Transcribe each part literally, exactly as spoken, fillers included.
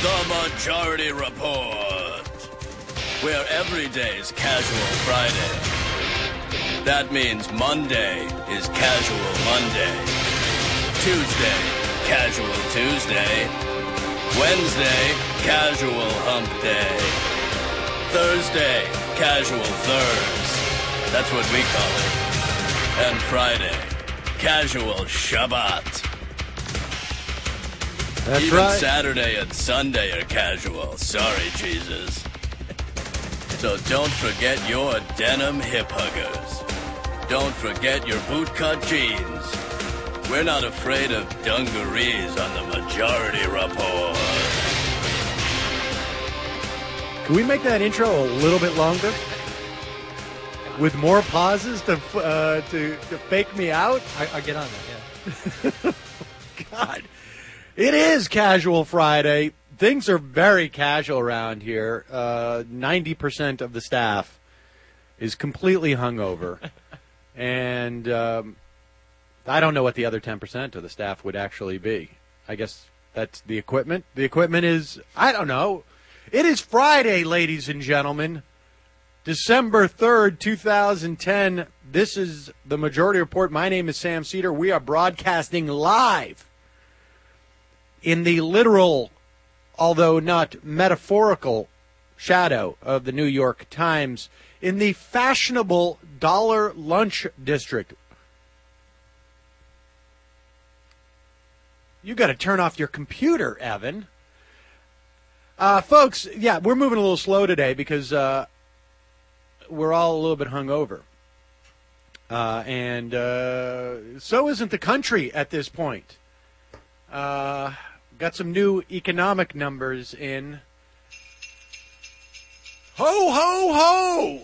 The Majority Report, where every day's Casual Friday. That means Monday is Casual Monday. Tuesday, Casual Tuesday. Wednesday, Casual Hump Day. Thursday, Casual Thurs. That's what we call it. And Friday, Casual Shabbat. That's Even right. Saturday and Sunday are casual. Sorry, Jesus. So don't forget your denim hip huggers. Don't forget your bootcut jeans. We're not afraid of dungarees on the Majority Report. Can we make that intro a little bit longer? With more pauses to uh, to, to fake me out? I, I'll get on that, yeah. God. It is Casual Friday. Things are very casual around here. Uh, ninety percent of the staff is completely hungover. and um, I don't know what the other ten percent of the staff would actually be. I guess that's the equipment. The equipment is, I don't know. It is Friday, ladies and gentlemen. December third, twenty ten. This is the Majority Report. My name is Sam Cedar. We are broadcasting live in the literal, although not metaphorical, shadow of the New York Times in the fashionable Dollar Lunch District. You got to turn off your computer, Evan. Uh, folks, yeah, we're moving a little slow today because uh, we're all a little bit hungover. Uh, and uh, so isn't the country at this point. Uh, got some new economic numbers in. Ho, ho, ho!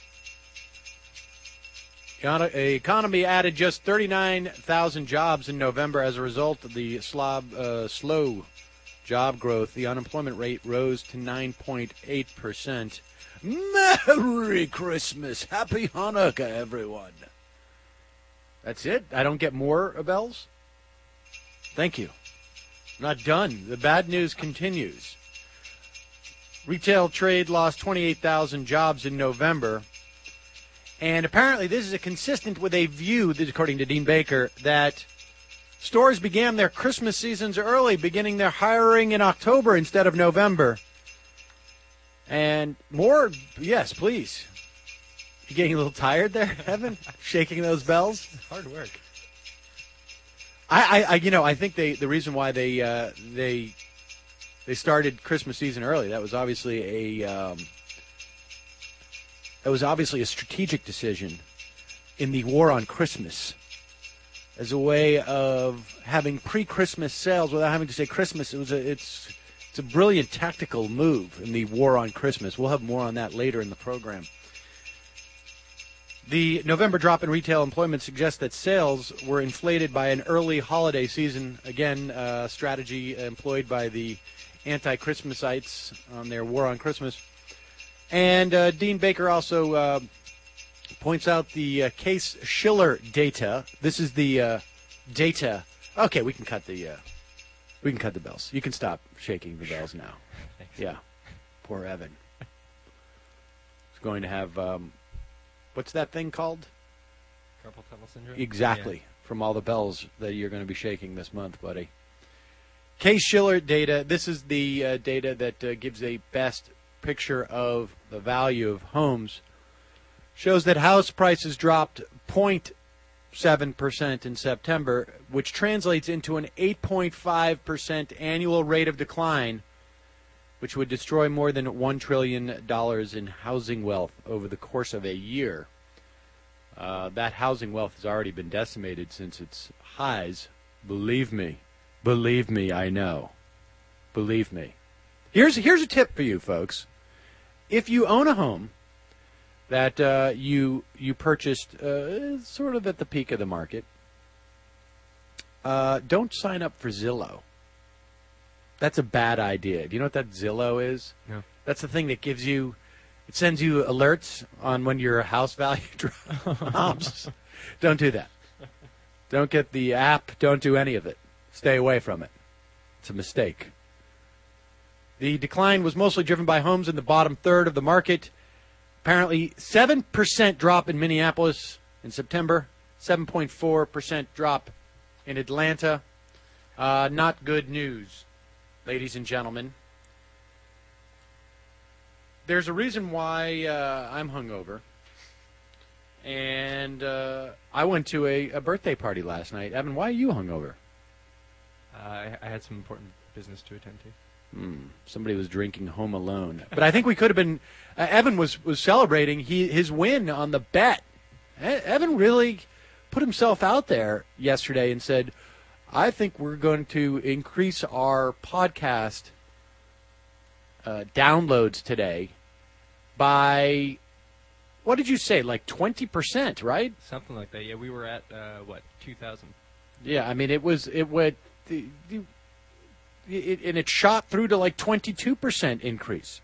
The economy added just thirty-nine thousand jobs in November as a result of the slob, uh, slow job growth. The unemployment rate rose to nine point eight percent. Merry Christmas. Happy Hanukkah, everyone. That's it? I don't get more bells? Thank you. Not done. The bad news continues. Retail trade lost twenty-eight thousand jobs in November. And apparently this is consistent with a view, according to Dean Baker, that stores began their Christmas seasons early, beginning their hiring in October instead of November. And more, yes, please. You getting a little tired there, Evan? Shaking those bells? Hard work. I, I, you know, I think they the reason why they uh, they they started Christmas season early, that was obviously a um, that was obviously a strategic decision in the war on Christmas, as a way of having pre-Christmas sales without having to say Christmas. It was a it's it's a brilliant tactical move in the war on Christmas. We'll have more on that later in the program. The November drop in retail employment suggests that sales were inflated by an early holiday season. Again, uh, strategy employed by the anti-Christmasites on their war on Christmas. And uh, Dean Baker also uh, points out the uh, Case-Shiller data. This is the uh, data. Okay, we can cut the uh, we can cut the bells. You can stop shaking the bells now. Thanks. Yeah, poor Evan. He's going to have. Um, What's that thing called? Carpal tunnel syndrome? Exactly. Yeah. From all the bells that you're going to be shaking this month, buddy. Case-Shiller data. This is the uh, data that uh, gives a best picture of the value of homes. Shows that house prices dropped zero point seven percent in September, which translates into an eight point five percent annual rate of decline, which would destroy more than one trillion dollars in housing wealth over the course of a year. Uh, that housing wealth has already been decimated since its highs. Believe me. Believe me, I know. Believe me. Here's, here's a tip for you, folks. If you own a home that uh, you, you purchased uh, sort of at the peak of the market, uh, don't sign up for Zillow. That's a bad idea. Do you know what that Zillow is? No. That's the thing that gives you, it sends you alerts on when your house value drops. Don't do that. Don't get the app. Don't do any of it. Stay away from it. It's a mistake. The decline was mostly driven by homes in the bottom third of the market. Apparently, seven percent drop in Minneapolis in September, seven point four percent drop in Atlanta. Uh, not good news, ladies and gentlemen. There's a reason why uh, I'm hungover. And uh, I went to a, a birthday party last night. Evan, why are you hungover? Uh, I, I had some important business to attend to. Hmm. Somebody was drinking Home Alone. But I think we could have been... Uh, Evan was, was celebrating he, his win on the bet. E- Evan really put himself out there yesterday and said, I think we're going to increase our podcast uh, downloads today by... What did you say? Like twenty percent, right? Something like that. Yeah, we were at, uh, what, two thousand? Yeah, I mean, it was... It went... The, the, It, and it shot through to like twenty-two percent increase.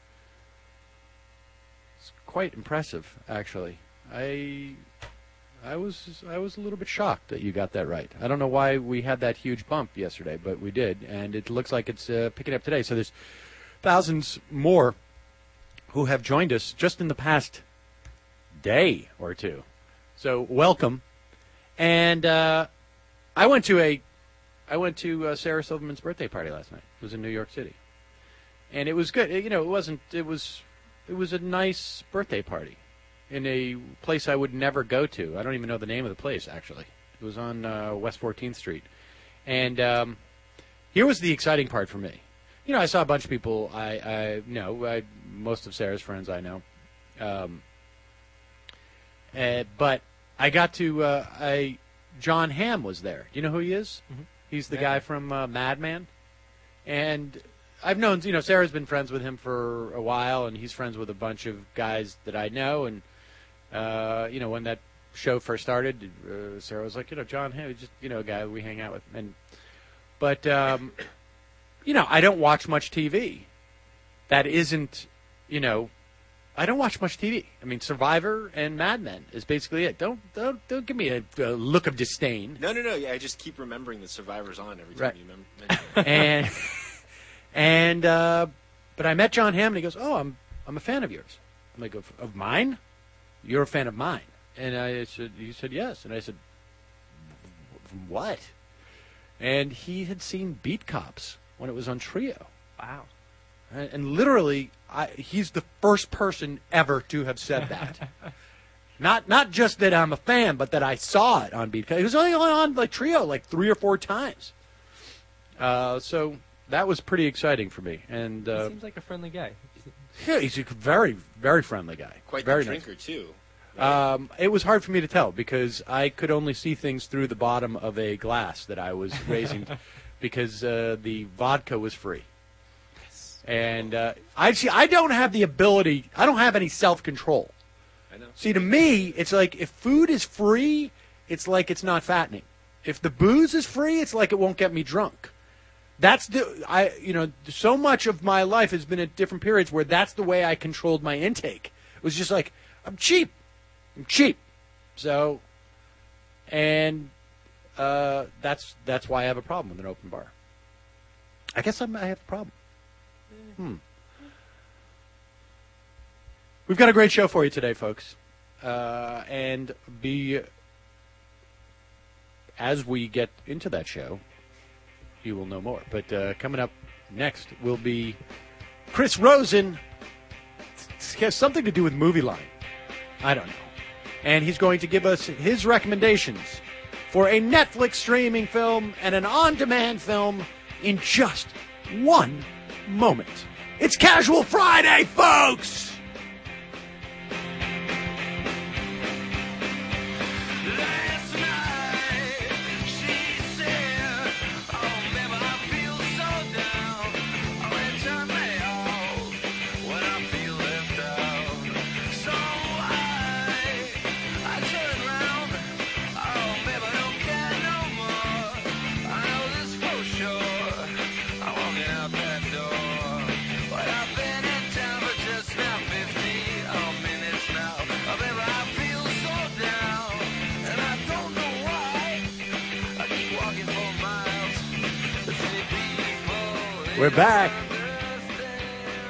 It's quite impressive, actually. I, I was I was a little bit shocked that you got that right. I don't know why we had that huge bump yesterday, but we did, and it looks like it's uh, picking up today. So there's thousands more who have joined us just in the past day or two. So welcome. And uh, I went to a I went to uh, Sarah Silverman's birthday party last night. It was in New York City, and it was good. It, you know, it wasn't. It was. It was a nice birthday party in a place I would never go to. I don't even know the name of the place. Actually, it was on uh, West fourteenth Street, and um, here was the exciting part for me. You know, I saw a bunch of people I, I know. I, most of Sarah's friends I know, um, uh, but I got to. Uh, I John Hamm was there. Do you know who he is? Mm-hmm. He's the Yeah. guy from uh, Mad Men. And I've known, you know, Sarah's been friends with him for a while, and he's friends with a bunch of guys that I know. And, uh, you know, when that show first started, uh, Sarah was like, you know, John, hey, just, you know, a guy we hang out with. And, but, um, you know, I don't watch much T V. That isn't, you know, I don't watch much T V. I mean, Survivor and Mad Men is basically it. Don't don't don't give me a, a look of disdain. No, no, no. Yeah, I just keep remembering that Survivor's on every time Right. you mem- mention it. and and uh, but I met John Hamm, and he goes, "Oh, I'm I'm a fan of yours." I'm like, "Of, of mine? You're a fan of mine?" And I said, "He said yes." And I said, "From what?" And he had seen Beat Cops when it was on Trio. Wow. And, and literally, I, he's the first person ever to have said that. not not just that I'm a fan, but that I saw it on Beat Cops. It was only on like Trio like three or four times. Uh, so that was pretty exciting for me. And uh, He seems like a friendly guy. yeah, he's a very very friendly guy. Quite very the nice. drinker, too. Um, it was hard for me to tell because I could only see things through the bottom of a glass that I was raising because uh, the vodka was free. And uh, I see. I don't have the ability. I don't have any self-control. I know. See, to me, it's like if food is free, it's like it's not fattening. If the booze is free, it's like it won't get me drunk. That's the I. You know, so much of my life has been at different periods where that's the way I controlled my intake. It was just like I'm cheap. I'm cheap. So, and uh, that's that's why I have a problem with an open bar. I guess I'm, I have a problem. Hmm. We've got a great show for you today, folks. Uh, and be as we get into that show, you will know more. But uh, coming up next will be Chris Rosen. It has something to do with Movie Line. I don't know. And he's going to give us his recommendations for a Netflix streaming film and an on-demand film in just one moment. It's Casual Friday, folks! Last night, she said, oh, baby, I feel so down. Oh, it turned me off when I feel left out. So I, I turn around. Oh, baby, I don't care no more. I know this for sure. I'm walking out that door. But I've been in town for just now fifty oh, minutes now. Oh, baby, I feel so down. And I don't know why I keep walking for miles to see people. We're back.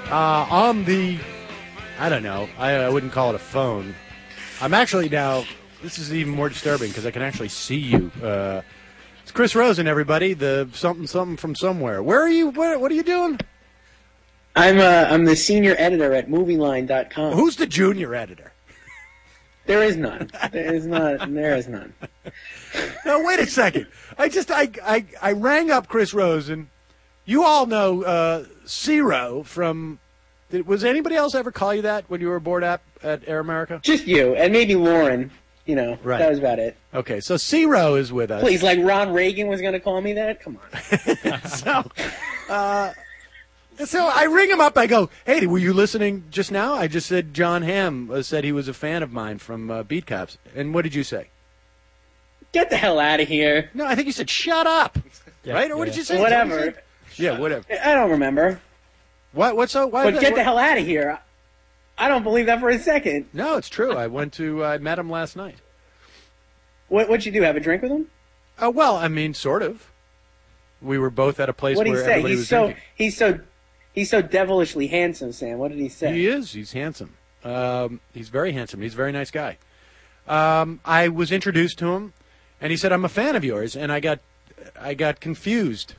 uh, on the, I don't know, I, I wouldn't call it a phone. I'm actually now, this is even more disturbing because I can actually see you. Uh, it's Chris Rosen, everybody, the something something from somewhere. Where are you? What, what are you doing? I'm uh, I'm the senior editor at movie line dot com. Who's the junior editor? There is none. There is not. There is none. No, wait a second. I just I I, I rang up Chris Rosen. You all know uh, Zero from. Did, was anybody else ever call you that when you were aboard at at Air America? Just you and maybe Lauren. You know, Right. that was about it. Okay, so Zero is with us. Please, like Ron Reagan was going to call me that? Come on. So, uh, so I ring him up. I go, "Hey, were you listening just now?" I just said John Hamm uh, said he was a fan of mine from uh, Beat Cops. And what did you say? Get the hell out of here. No, I think you said shut up. Yeah, right? Or what yeah. did you say? Whatever. What did you say? Yeah, whatever. I don't remember. What? What's so? Why? But get what- the hell out of here. I don't believe that for a second. No, it's true. I went to. I met him last night. What, what'd you do? Have a drink with him? Uh, well, I mean, sort of. We were both at a place What did he where say? everybody He's was so drinking. he's so he's so devilishly handsome, Sam. What did he say? He is. He's handsome. Um, he's very handsome. He's a very nice guy. Um, I was introduced to him, and he said, "I'm a fan of yours," and I got, I got confused,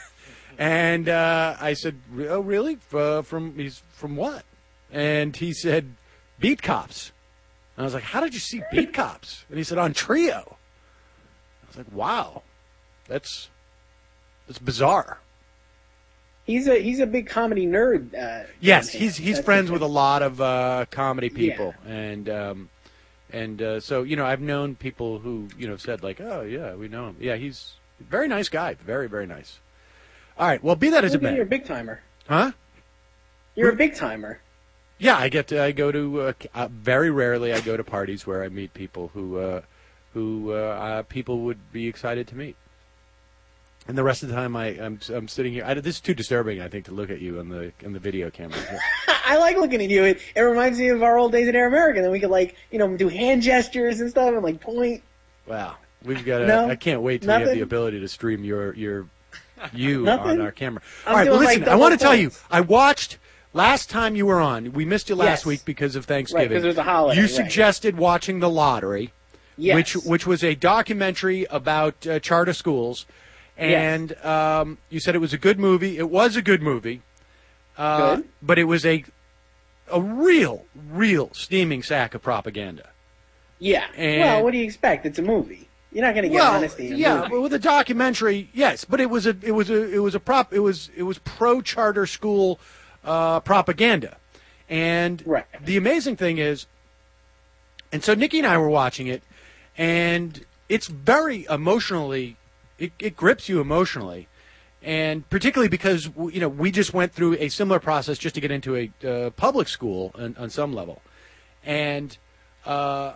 and uh, I said, "Oh, really? Uh, from he's from what?" And he said, "Beat Cops." And I was like, "How did you see Beat Cops?" And he said, "On Trio." I was like, "Wow, that's that's bizarre." He's a he's a big comedy nerd. Uh, Yes, Sam. he's he's That's friends the with a thing. lot of uh, comedy people, and um, and uh, so you know I've known people who you know said like, oh yeah, we know him. Yeah, he's a very nice guy, very very nice. All right, well, be that as it You're a may, big timer. huh? You're a big timer. Yeah, I get to I go to uh, uh, very rarely I go to parties where I meet people who uh, who uh, uh, people would be excited to meet. And the rest of the time, I, I'm I'm sitting here. I, this is too disturbing, I think, to look at you on the on the video camera. I like looking at you. It, it reminds me of our old days at Air America. Then we could like you know do hand gestures and stuff and like point. Wow, we've got. A, No? I can't wait till we have Nothing? the ability to stream your your you Nothing? on our camera. I'm All right, well, doing, like, listen. I double want to tell you, points. I watched last time you were on. We missed you last Yes. week because of Right, Thanksgiving. because it was a holiday. You right. suggested watching The Lottery, Yes. which which was a documentary about uh, charter schools, and um, you said it was a good movie. It was a good movie, uh, Good. but it was a a real, real steaming sack of propaganda. Yeah. And- well, what do you expect? It's a movie. You're not going to get well, honesty in a yeah, movie. but with a documentary, yes, but it was a it was a it was a prop it was it was pro charter school uh, propaganda, and Right. the amazing thing is, and so Nikki and I were watching it, and it's very emotionally, it, it grips you emotionally, and particularly because you know we just went through a similar process just to get into a uh, public school on, on some level, and. Uh,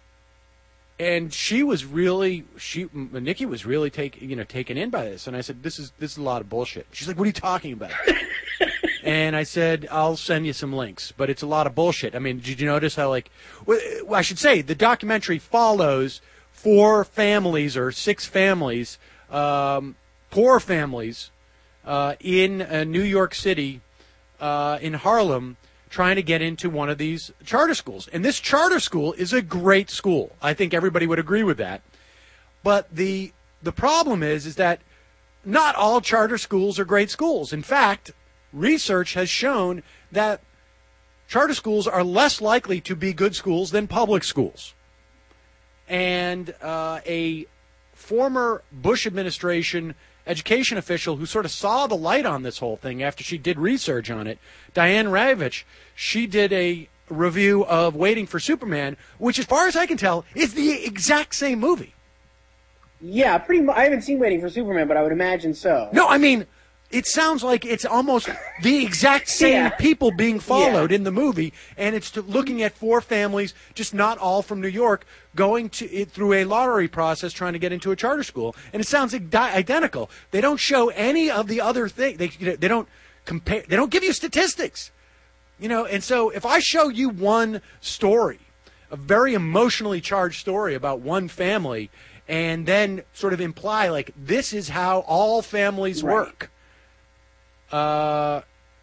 And she was really, she Nikki was really take, you know, taken in by this. And I said, "This is this is a lot of bullshit." She's like, "What are you talking about?" And I said, "I'll send you some links, but it's a lot of bullshit." I mean, did you notice how like, well, I should say the documentary follows four families or six families, um, poor families, uh, in uh, New York City, uh, in Harlem, trying to get into one of these charter schools. And this charter school is a great school. I think everybody would agree with that. But the the problem is is that not all charter schools are great schools. In fact, research has shown that charter schools are less likely to be good schools than public schools. And uh, a former Bush administration education official who sort of saw the light on this whole thing after she did research on it, Diane Ravitch, she did a review of Waiting for Superman, which, as far as I can tell, is the exact same movie. Yeah, pretty much. I haven't seen Waiting for Superman, but I would imagine so. No, I mean, it sounds like it's almost the exact same Yeah. people being followed Yeah. in the movie, and it's to, looking at four families, just not all from New York, going to it through a lottery process trying to get into a charter school, and it sounds id- identical. They don't show any of the other things. They you know, they don't compare. They don't give you statistics, you know. And so, if I show you one story, a very emotionally charged story about one family, and then sort of imply like this is how all families Right. work. Uh,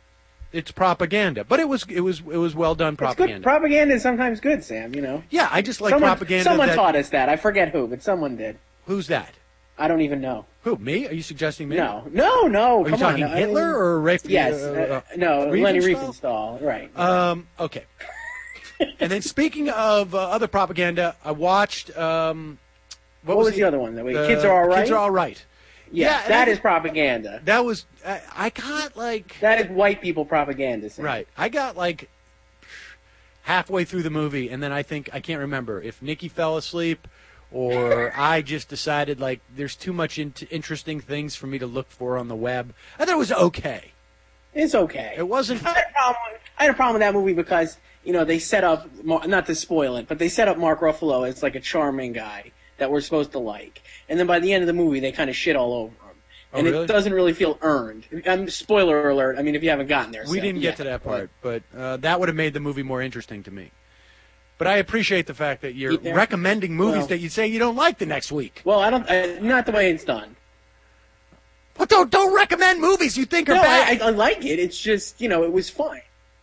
it's propaganda, but it was it was it was well done It's propaganda. good. Propaganda is sometimes good, Sam. You know. Yeah, I just like someone, propaganda. Someone that, taught us that. I forget who, but someone did. Who's that? I don't even know. Who? Me? Are you suggesting me? No, no, no. Are come you talking on. I Hitler mean- or Rafe? Yes. uh, Uh, uh, no, Lenny Riefenstahl? Riefenstahl. Right. Um, okay. And then speaking of uh, other propaganda, I watched. Um, what, what was the other one? That we uh, kids are all right. Kids are all right. Yeah, Yeah, and that I- is propaganda. That was. I, I got like. That is white people propaganda. Sam. Right. I got like halfway through the movie, and then I think I can't remember if Nikki fell asleep or I just decided like there's too much in- interesting things for me to look for on the web. I thought it was okay. It's okay. It wasn't. I had a problem. I had a problem with that movie because you know they set up Mar- not to spoil it, but they set up Mark Ruffalo as like a charming guy that we're supposed to like, and then by the end of the movie they kind of shit all over him, Oh, and really? it doesn't really feel earned. Um, spoiler alert. I mean, if you haven't gotten there, We so, didn't yeah, get to that but- part, but uh, that would have made the movie more interesting to me. But I appreciate the fact that you're Yeah. recommending movies Well- that you say you don't like the next week. Well, I don't. I, not the way it's done. Well, don't don't recommend movies you think are No, bad. I, I, I like it. It's just you know it was fine.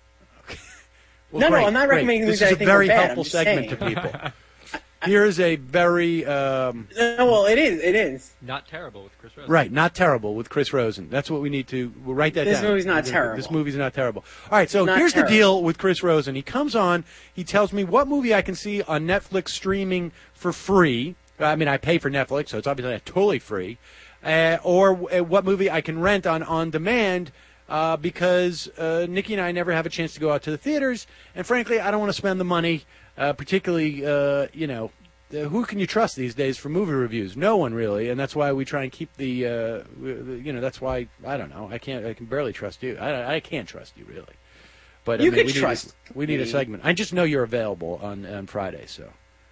Well, no, no, great, I'm not great. recommending this movies is that I a think are very bad. helpful I'm just segment saying. to people. Here is a very um, No, well, it is. It is. Not terrible with Chris Rosen. right, not terrible with Chris Rosen. That's what we need to we'll write that This down. movie's not This- terrible. This movie's not terrible. All right, so Not here's terrible. the deal with Chris Rosen. He comes on, he tells me what movie I can see on Netflix streaming for free. I mean, I pay for Netflix, so it's obviously not totally free. Uh, or uh, what movie I can rent on on demand. Uh, because uh, Nikki and I never have a chance to go out to the theaters, and frankly, I don't want to spend the money, uh, particularly, uh, you know, uh, who can you trust these days for movie reviews? No one really, and that's why we try and keep the, uh, w- you know, that's why, I don't know, I can't, I can barely trust you. I, I can't trust you, really. But You I mean, could we trust need a, we need a me. segment. I just know you're available on, on Friday, so.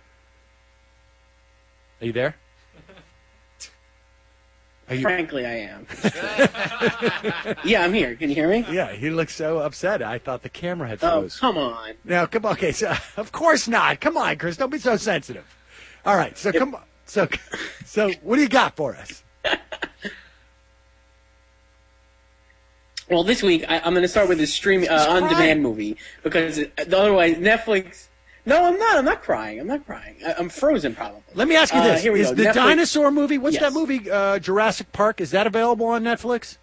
Are you there? Are you, Frankly, I am. Yeah, I'm here. Can you hear me? yeah, he looks so upset. I thought the camera had Oh, froze. come on. Now, come on. Okay, so of course not. Come on, Chris. Don't be so sensitive. All right. So come on. So, so what do you got for us? Well, this week I, I'm going to start with this stream uh, He's crying. on-demand movie because it, otherwise Netflix. No, I'm not. I'm not crying. I'm not crying. I, I'm frozen, probably. Let me ask you Uh, this: here we Is go. the Netflix- dinosaur movie? What's Yes. that movie? Uh, Jurassic Park. Is that available on Netflix?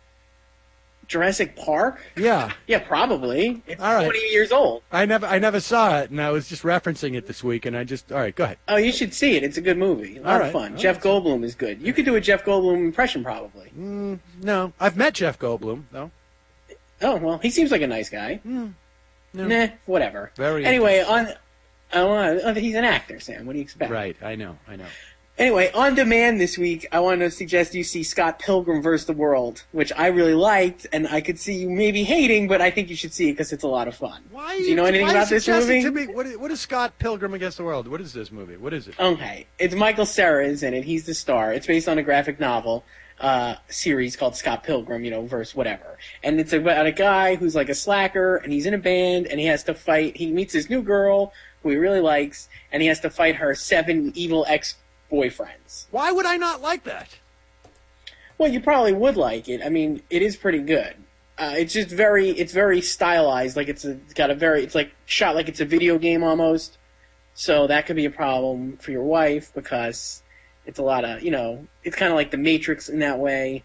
Jurassic Park? Yeah. Yeah, probably. It's All right. twenty years old. I never, I never saw it, and I was just referencing it this week, and I just, all right, go ahead. Oh, you should see it. It's a good movie. A lot All of right. fun. All Jeff right. Goldblum is good. You could do a Jeff Goldblum impression, probably. No, I've met Jeff Goldblum, though. Oh well, he seems like a nice guy. no. Nah, whatever. Very Anyway, on. Oh, uh, he's an actor, Sam. What do you expect? Right. I know. I know. Anyway, on demand this week, I want to suggest you see Scott Pilgrim versus the World, which I really liked, and I could see you maybe hating, but I think you should see it because it's a lot of fun. Why? Do you know anything why about this suggest it movie? To me? What, is, what is Scott Pilgrim Against the World? What is this movie? What is it? Okay, it's Michael Cera is in it. He's the star. It's based on a graphic novel uh, series called Scott Pilgrim, you know, versus whatever. And it's about a guy who's like a slacker, and he's in a band, and he has to fight. He meets this new girl who he really likes, and he has to fight her seven evil ex-boyfriends. Why would I not like that? Well, you probably would like it. I mean, it is pretty good. Uh, it's just very, it's very stylized. Like it's, a, it's got a very, it's like shot like it's a video game almost. So that could be a problem for your wife because it's a lot of, you know, it's kind of like the Matrix in that way.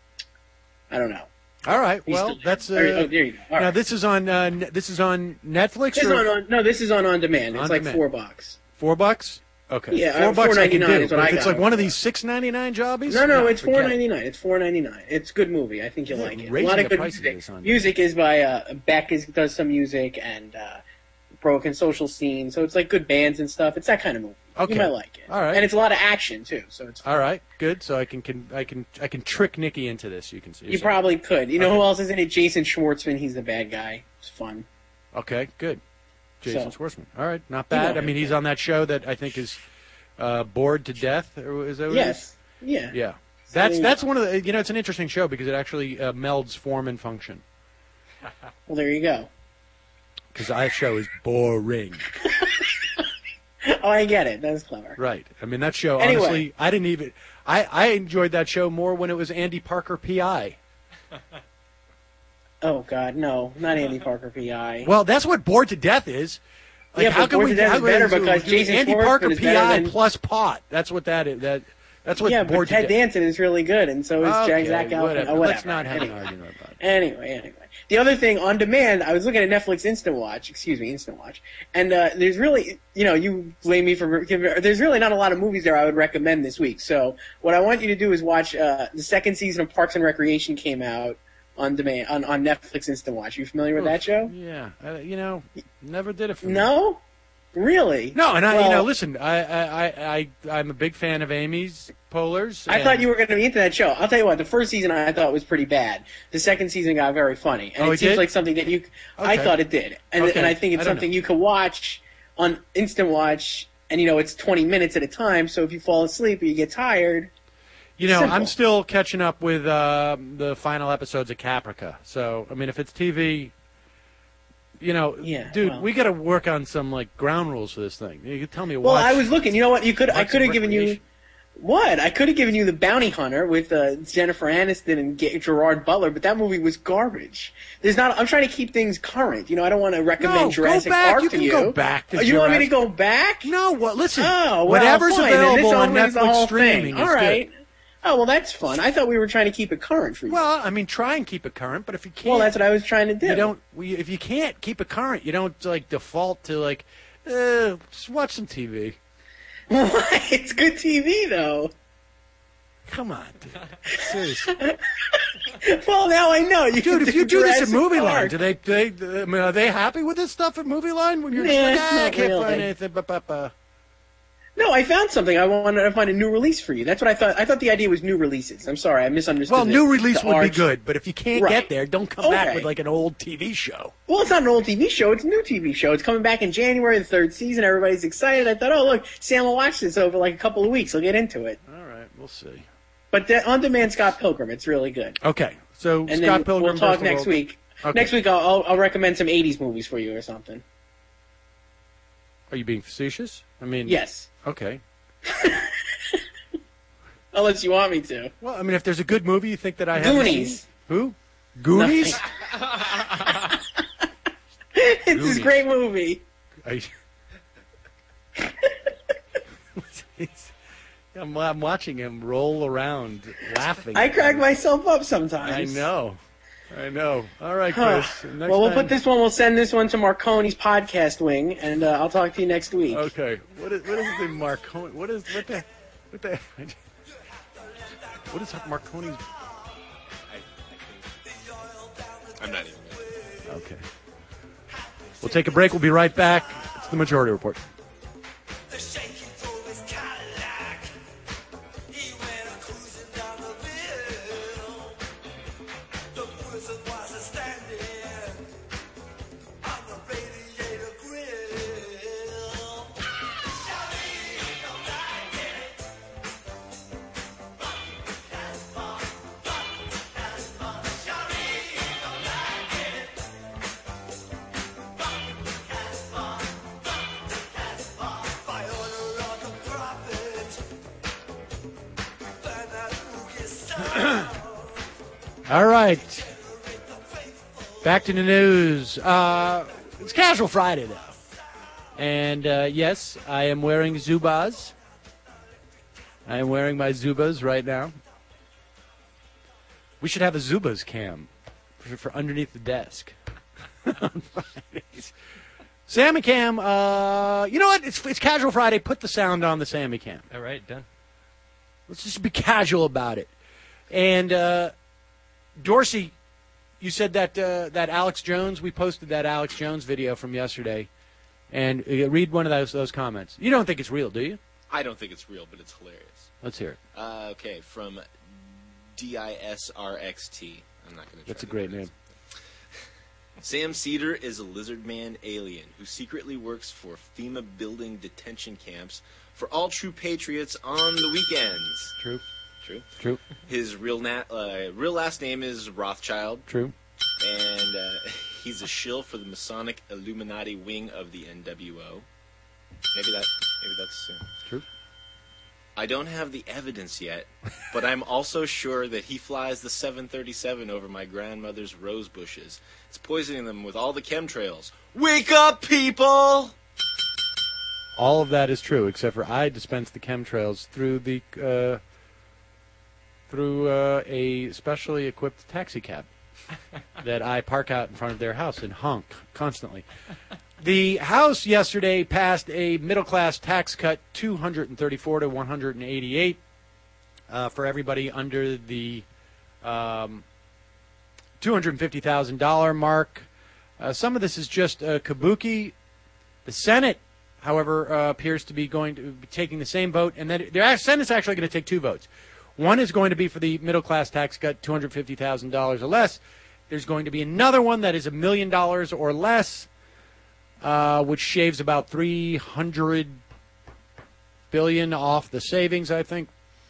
I don't know. All right. He's Well, still- that's. Uh, there, oh, there you go. All now right. this is on. Uh, ne- this is on Netflix. This is or on, on, no, this is on on demand. It's On like demand. four bucks. Four bucks. Okay. Yeah, four uh, bucks I can $4.99 do. is what But I if it's got like it one of for. these six ninety nine jobbies. No, no, it's forget four it. ninety nine. It's four ninety nine. It's good movie. I think you'll Yeah, like it. A raising lot the of good price of music. this on- Music is by uh, Beck is does some music and uh, Broken Social Scene. So it's like good bands and stuff. It's that kind of movie. Okay. You might like it. All right. And it's a lot of action too. So it's All right. Good. So I can, can I can I can trick Nikki into this. You can see. you probably could. You know who else is in it? Jason Schwartzman. He's the bad guy. It's fun. Okay. Good. Jason So- Schwartzman. All right. Not You know bad. I him, mean, he's yeah. on that show that I think is uh, Bored to Death. Or is that what it is? Yes. Yeah. Yeah. That's there you that's go. one of the. You know, it's an interesting show because it actually uh, melds form and function. Well, there you go. Because that show is boring. Oh, I get it. That's clever. Right. I mean, that show, Anyway. honestly, I didn't even. I, I enjoyed that show more when it was Andy Parker P I. Oh God, no, not Andy Parker P I. Well, that's what Bored to Death is. Like, Yeah, how but can Bored we to Death how is can we better do- because do Jason Andy Schwartzman Parker is better P I than- plus pot? That's what that is. That that's what Yeah, but Bored to Ted Death. Danson is really good, and so is Okay, Jack Zach whatever. Galifianakis. Oh, whatever. Let's not have anyway. an argument about it. Anyway, anyway. The other thing, on demand, I was looking at Netflix Instant Watch, excuse me, Instant Watch, and uh, there's really, you know, you blame me for, there's really not a lot of movies there I would recommend this week. So what I want you to do is watch, uh, the second season of Parks and Recreation came out on demand, on, on Netflix Instant Watch. You familiar with that show? Yeah, uh, you know, never did it for me. No? Really? No, and I, you Well, know, listen, I, I, I, I, I'm a big fan of Amy's Polars. I and- thought you were going to be into that show. I'll tell you what, the first season I thought was pretty bad. The second season got very funny. And Oh, it it seems did? like something that you, I Okay. thought it did. And, Okay. and I think it's I don't something know. you can watch on Instant Watch, and you know, it's twenty minutes at a time, so if you fall asleep or you get tired, You know, Simple. I'm still catching up with uh, the final episodes of Caprica. So, I mean, if it's T V, you know, Yeah, dude, well. we got to work on some like ground rules for this thing. You could tell me well, watch, I was looking, you know what, you could, I Parks could have and given you, Recreation. what? I could have given you The Bounty Hunter with uh, Jennifer Aniston and Ge- Gerard Butler, but that movie was garbage. There's not, I'm trying to keep things current. You know, I don't want to recommend No, go Jurassic back. Park You to can you. go back to Oh, you want me to Jurassic- go back? No, what? Listen, Oh, well, whatever's fine. Then this available on opens the Netflix whole streaming thing. is All right. good. Oh, well, that's fun. I thought we were trying to keep it current for you. Well, I mean, try and keep it current, but if you can't, Well, that's what I was trying to do. you don't. We, if you can't keep it current, you don't like default to like, uh, just watch some T V. It's good T V, though. Come on, dude. Seriously. Well, now I know. You Dude, can if you do this at Jurassic Movie Line, Park. do they, do they, I mean, are they happy with this stuff at Movie Line when you're just Nah, like, ah, I not can't really. find anything, ba, ba, ba. No, I found something. I wanted to find a new release for you. That's what I thought. I thought the idea was new releases. I'm sorry, I misunderstood. Well, the- new release the would be arch- good, but if you can't Right. get there, don't come back Okay. with like an old T V show. Well, it's not an old T V show. It's a new T V show. It's coming back in January, the third season. Everybody's excited. I thought, oh, look, Sam will watch this over like a couple of weeks. He'll get into it. All right, we'll see. But the on-demand Scott Pilgrim, it's really good. Okay, so And Scott then Pilgrim we'll talk versus the next World- week. Okay. Next week, I'll, I'll, I'll recommend some eighties movies for you or something. Are you being facetious? I mean, Yes. Okay. Unless you want me to. Well, I mean, if there's a good movie you think that I haven't Goonies. seen- Who? Goonies? It's Goonies. this great movie. Are you- I'm, I'm watching him roll around laughing. I crack myself up I sometimes. know. I know. All right, Huh. Chris. Next Well, we'll time- put this one. We'll send this one to Marconi's podcast wing, and uh, I'll talk to you next week. Okay. What is what is the Marconi? What is what the what the what is Marconi's? I'm not even. Okay. We'll take a break. We'll be right back. It's the Majority Report. The shaking drove his Cadillac. He went a cruising down the bill. The prison was a standing on the radiator grill. Shawty, don't like it. Fun has fun, fun has fun. Shawty, don't like it. Fun has fun, fun has fun. By order of the prophet, burn that boogie sound. All right. Back to the news. Uh, it's Casual Friday, though. And, uh, yes, I am wearing Zubaz. I am wearing my Zubaz right now. We should have a Zubaz cam for, for underneath the desk on Fridays. Sammy Cam, uh, you know what? It's, it's Casual Friday. Put the sound on the Sammy Cam. All right, done. Let's just be casual about it. And uh, Dorsey, you said that uh, that Alex Jones. We posted that Alex Jones video from yesterday, and uh, read one of those those comments. You don't think it's real, do you? I don't think it's real, but it's hilarious. Let's hear it. Uh, okay, from D I S R X T. I'm not going to. That's a great name. Sam Cedar is a lizard man alien who secretly works for FEMA building detention camps for all true patriots on the weekends. True. True. True. His real na- uh, real last name is Rothschild, True. and uh, he's a shill for the Masonic Illuminati wing of the N W O. Maybe that. Maybe that's. Uh, True. I don't have the evidence yet, but I'm also sure that he flies the seven thirty-seven over my grandmother's rose bushes. It's poisoning them with all the chemtrails. Wake up, people! All of that is true, except for I dispense the chemtrails through the uh, through uh, a specially equipped taxi cab that I park out in front of their house and honk constantly. The House yesterday passed a middle-class tax cut, two hundred thirty-four to one hundred eighty-eight, uh, for everybody under the um, two hundred fifty thousand dollars mark. Uh, some of this is just uh, kabuki. The Senate, however, uh, appears to be going to be taking the same vote, and then the Senate's actually going to take two votes. One is going to be for the middle-class tax cut, two hundred fifty thousand dollars or less. There's going to be another one that is a million dollars or less, uh, which shaves about three hundred billion dollars off the savings, I think.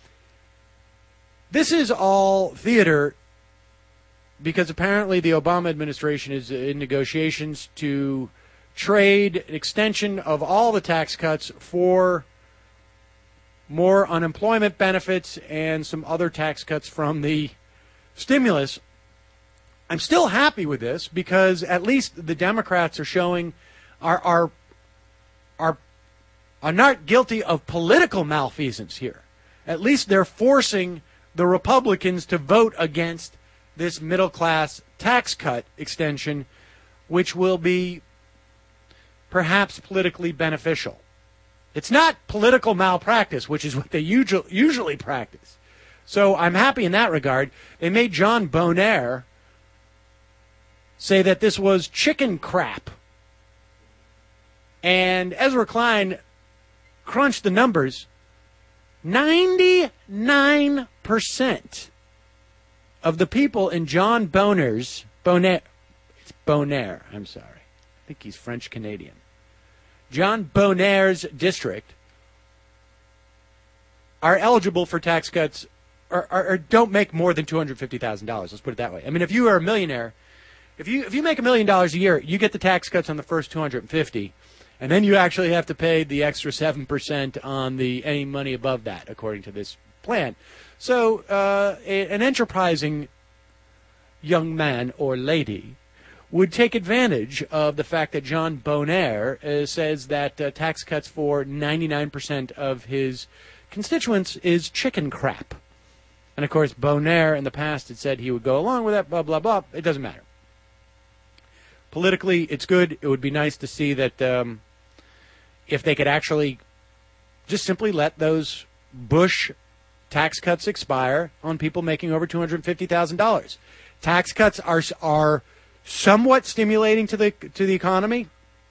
This is all theater because apparently the Obama administration is in negotiations to trade an extension of all the tax cuts for more unemployment benefits and some other tax cuts from the stimulus. I'm still happy with this because at least the Democrats are showing are are are are not guilty of political malfeasance here. At least they're forcing the Republicans to vote against this middle class tax cut extension, which will be perhaps politically beneficial. It's not political malpractice, which is what they usually usually practice. So I'm happy in that regard. They made John Bonaire say that this was chicken crap. And Ezra Klein crunched the numbers. ninety-nine percent of the people in John Bonaire's, Bonaire, it's Bonaire, I'm sorry. I think he's French-Canadian. John Bonaire's district are eligible for tax cuts or, or, or don't make more than two hundred fifty thousand dollars. Let's put it that way. I mean, if you are a millionaire, if you if you make a million dollars a year, you get the tax cuts on the first two hundred fifty, and then you actually have to pay the extra seven percent on the any money above that, according to this plan. So uh, a, an enterprising young man or lady would take advantage of the fact that John Bonaire uh, says that uh, tax cuts for ninety-nine percent of his constituents is chicken crap. And, of course, Bonaire in the past had said he would go along with that, blah, blah, blah. It doesn't matter. Politically, it's good. It would be nice to see that um, if they could actually just simply let those Bush tax cuts expire on people making over two hundred fifty thousand dollars. Tax cuts are are somewhat stimulating to the to the economy.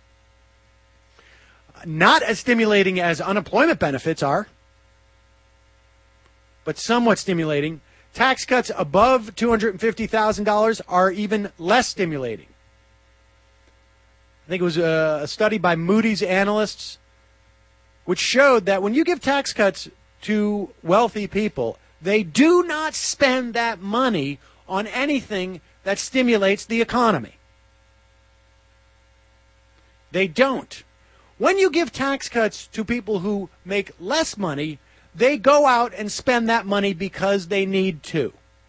Not as stimulating as unemployment benefits are, but somewhat stimulating. Tax cuts above two hundred fifty thousand dollars are even less stimulating. I think it was a, a study by Moody's analysts which showed that when you give tax cuts to wealthy people, they do not spend that money on anything that stimulates the economy. They don't. When you give tax cuts to people who make less money, they go out and spend that money because they need to.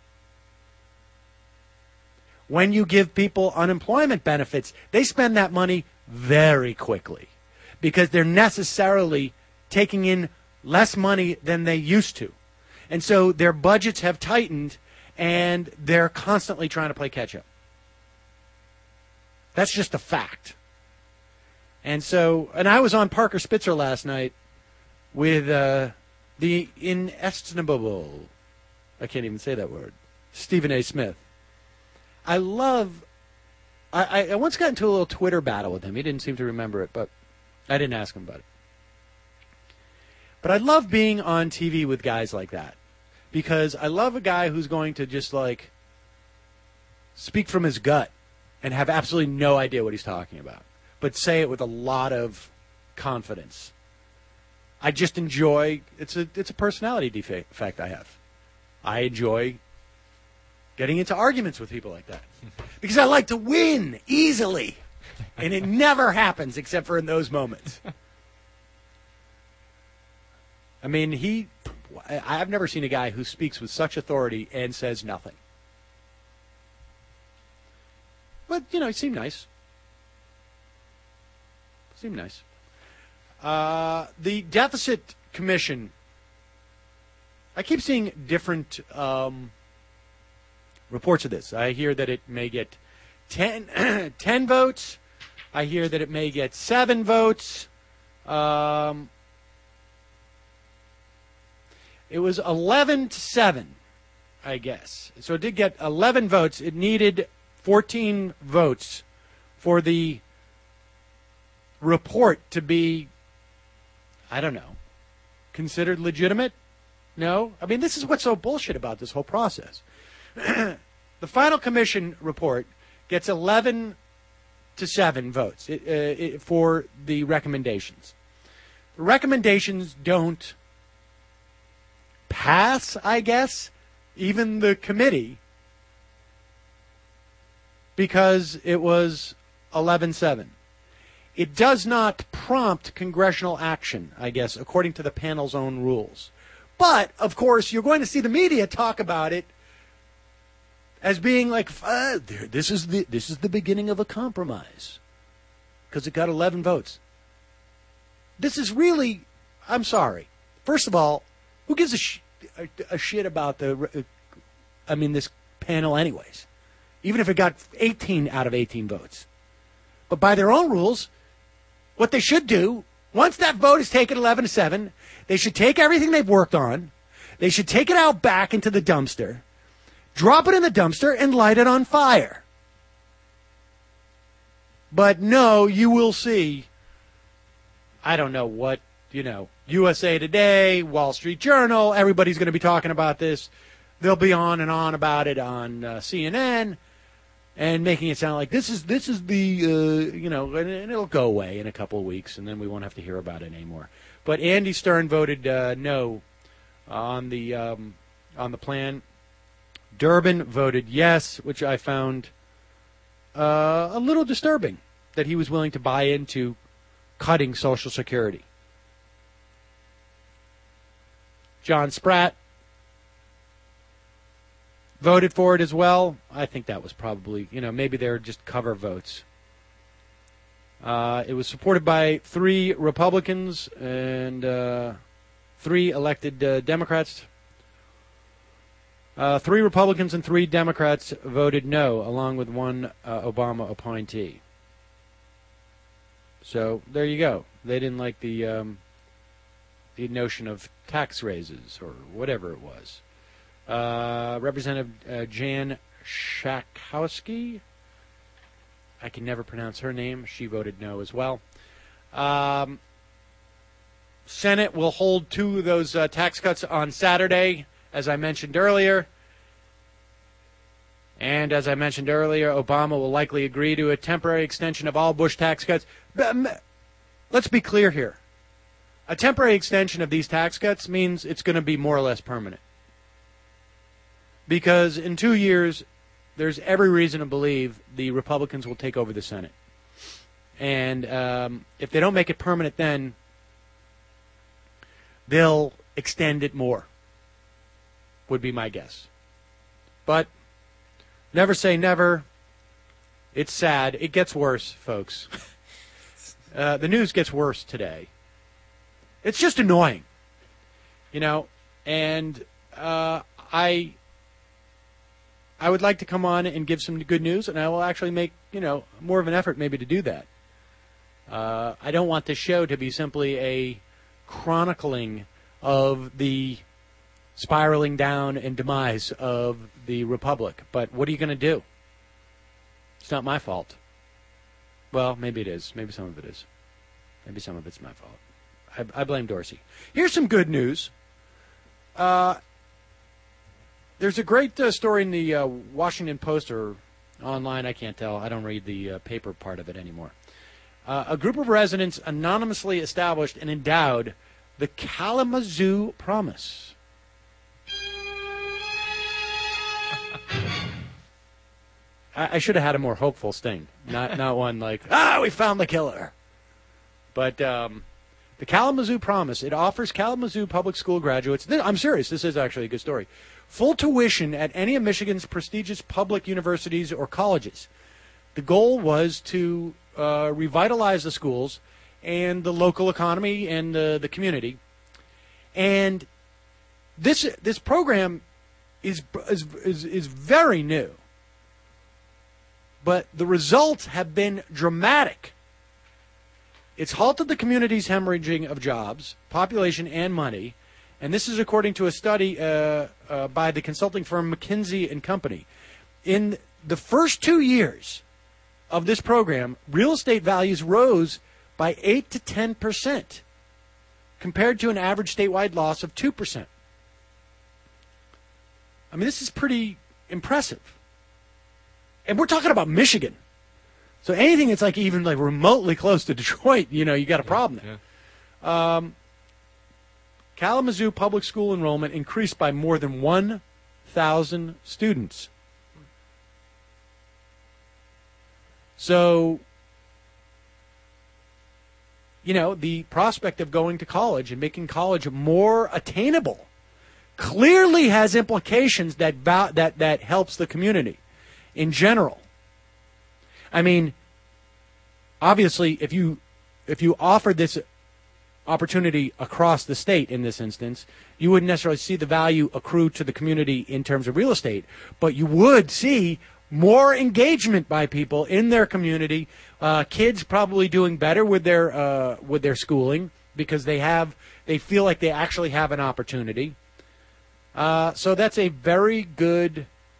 When you give people unemployment benefits, they spend that money very quickly because they're necessarily taking in less money than they used to. And so their budgets have tightened and they're constantly trying to play catch up. That's just a fact. And so, and I was on Parker Spitzer last night with uh, the inestimable, I can't even say that word, Stephen A. Smith. I love, I, I once got into a little Twitter battle with him. He didn't seem to remember it, but I didn't ask him about it. But I love being on T V with guys like that because I love a guy who's going to just like speak from his gut and have absolutely no idea what he's talking about, but say it with a lot of confidence. I just enjoy, it's a it's a personality defect I have. I enjoy getting into arguments with people like that because I like to win easily, and it never happens except for in those moments. I mean, he. I- I've never seen a guy who speaks with such authority and says nothing. But, you know, he seemed nice. Seemed nice. Uh, the Deficit Commission. I keep seeing different um, reports of this. I hear that it may get ten, ten votes. I hear that it may get seven votes. Um, it was eleven to seven, I guess. So it did get eleven votes. It needed fourteen votes for the report to be, I don't know, considered legitimate? No? I mean, this is what's so bullshit about this whole process. The final commission report gets eleven to seven votes it, uh, it, for the recommendations. The recommendations don't pass, I guess, even the committee, because it was eleven seven. It does not prompt congressional action, I guess, according to the panel's own rules. But, of course, you're going to see the media talk about it as being like, uh, this is the this is the beginning of a compromise because it got eleven votes. This is really, I'm sorry. First of all, who gives a, sh- a, a shit about the, uh, I mean, this panel anyways, even if it got eighteen out of eighteen votes. But by their own rules, what they should do, once that vote is taken eleven to seven, they should take everything they've worked on, they should take it out back into the dumpster, drop it in the dumpster, and light it on fire. But no, you will see, I don't know what, you know, U S A Today, Wall Street Journal, everybody's going to be talking about this. They'll be on and on about it on uh, C N N. And making it sound like this is this is the, uh, you know, and, and it'll go away in a couple of weeks, and then we won't have to hear about it anymore. But Andy Stern voted uh, no on the um, on the plan. Durbin voted yes, which I found uh, a little disturbing, that he was willing to buy into cutting Social Security. John Spratt voted for it as well. I think that was probably, you know, maybe they're just cover votes. Uh, it was supported by three Republicans and uh, three elected uh, Democrats. Uh, three Republicans and three Democrats voted no, along with one uh, Obama appointee. So there you go. They didn't like the um, the notion of tax raises or whatever it was. Uh, Representative uh, Jan Schakowsky, I can never pronounce her name. She voted no as well. Um, Senate will hold two of those uh, tax cuts on Saturday, as I mentioned earlier. And as I mentioned earlier, Obama will likely agree to a temporary extension of all Bush tax cuts. But, um, let's be clear here. A temporary extension of these tax cuts means it's going to be more or less permanent. Because in two years, there's every reason to believe the Republicans will take over the Senate. And um, if they don't make it permanent then, they'll extend it more, would be my guess. But never say never. It's sad. It gets worse, folks. uh, the news gets worse today. It's just annoying, you know, and uh, I... I would like to come on and give some good news, and I will actually make, you know, more of an effort maybe to do that. Uh, I don't want this show to be simply a chronicling of the spiraling down and demise of the Republic. But what are you going to do? It's not my fault. Well, maybe it is. Maybe some of it is. Maybe some of it's my fault. I, I blame Dorsey. Here's some good news. Uh... There's a great uh, story in the uh, Washington Post or online, I can't tell. I don't read the uh, paper part of it anymore. Uh, a group of residents anonymously established and endowed the Kalamazoo Promise. I, I should have had a more hopeful sting, not not one like, ah, we found the killer. But um, The Kalamazoo Promise. It offers Kalamazoo public school graduates, I'm serious, this is actually a good story, full tuition at any of Michigan's prestigious public universities or colleges. The goal was to uh, revitalize the schools and the local economy and the, the community. And this this program is, is is is very new. But the results have been dramatic. It's halted the community's hemorrhaging of jobs, population, and money. And this is according to a study uh, uh, by the consulting firm McKinsey and Company. In the first two years of this program, real estate values rose by eight to ten percent, compared to an average statewide loss of two percent. I mean, this is pretty impressive. And we're talking about Michigan. So anything that's like even like remotely close to Detroit, you know, you got a problem there. Yeah. Um, Kalamazoo public school enrollment increased by more than one thousand students. So, you know, the prospect of going to college and making college more attainable clearly has implications that that that helps the community in general. I mean, obviously, if you if you offered this opportunity across the state in this instance, you wouldn't necessarily see the value accrue to the community in terms of real estate, but you would see more engagement by people in their community. Uh, kids probably doing better with their uh, with their schooling because they have they feel like they actually have an opportunity. Uh, so that's a very good.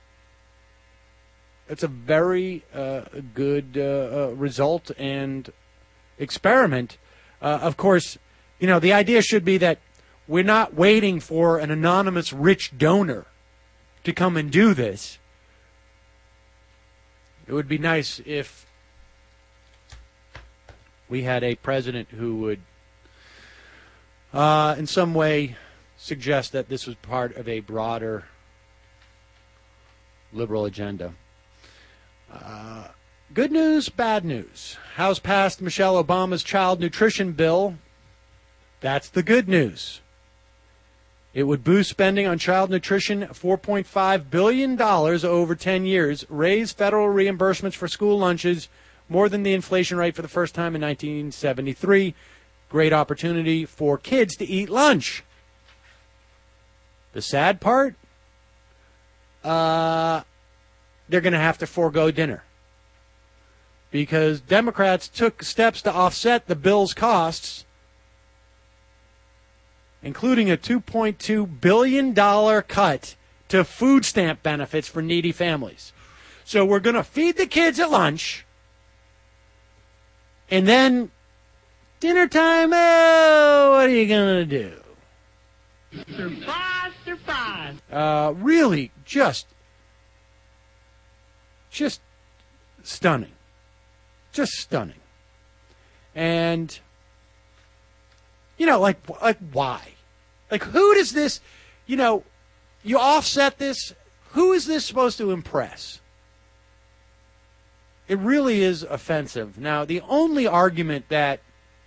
It's a very uh, good uh, uh, result and experiment. Uh, of course, you know, the idea should be that we're not waiting for an anonymous rich donor to come and do this. It would be nice if we had a president who would, uh, in some way, suggest that this was part of a broader liberal agenda. Uh, good news, bad news. House passed Michelle Obama's child nutrition bill. That's the good news. It would boost spending on child nutrition four point five billion dollars over ten years, raise federal reimbursements for school lunches more than the inflation rate for the first time in nineteen seventy-three. Great opportunity for kids to eat lunch. The sad part? Uh... They're going to have to forego dinner because Democrats took steps to offset the bill's costs, including a two point two billion dollars cut to food stamp benefits for needy families. So we're going to feed the kids at lunch, and then dinner time, oh, what are you going to do? Surprise, surprise. Uh, really, just... Just stunning. Just stunning. And, you know, like, like why? Like, who does this, you know, you offset this, who is this supposed to impress? It really is offensive. Now, the only argument that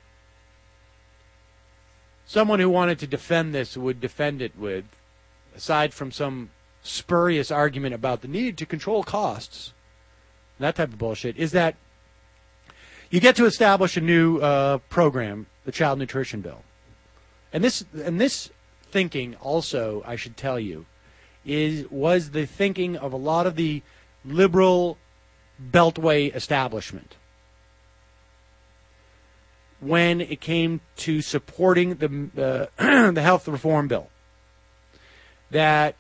someone who wanted to defend this would defend it with, aside from some spurious argument about the need to control costs, that type of bullshit, is that you get to establish a new uh, program, the Child Nutrition Bill. And this and this thinking also, I should tell you, is was the thinking of a lot of the liberal Beltway establishment when it came to supporting the uh, the health reform bill. That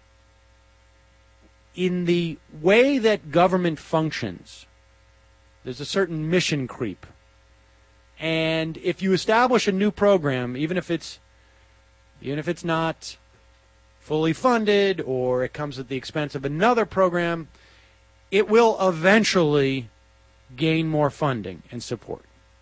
in the way that government functions, there's a certain mission creep. And if you establish a new program, even if it's even if it's not fully funded or it comes at the expense of another program, it will eventually gain more funding and support.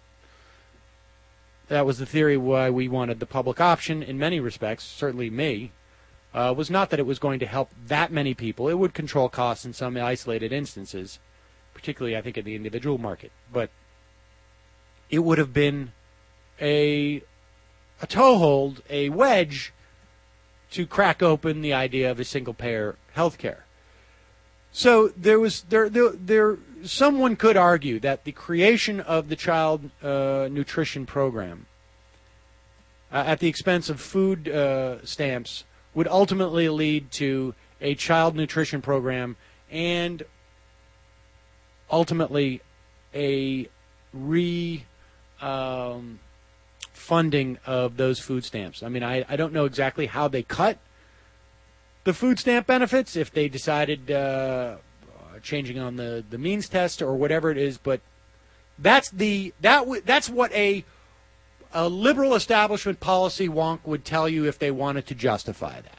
That was the theory why we wanted the public option in many respects, certainly me. Uh, was not that it was going to help that many people. It would control costs in some isolated instances, particularly, I think, in the individual market. But it would have been a a toehold, a wedge to crack open the idea of a single-payer health care. So there was there, there there someone could argue that the creation of the child uh, nutrition program uh, at the expense of food uh, stamps would ultimately lead to a child nutrition program and ultimately a re um, funding of those food stamps. I mean, I, I don't know exactly how they cut the food stamp benefits, if they decided uh, changing on the, the means test or whatever it is, but that's the that w- that's what a a liberal establishment policy wonk would tell you if they wanted to justify that.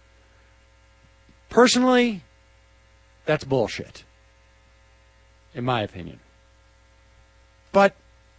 Personally, that's bullshit, in my opinion. But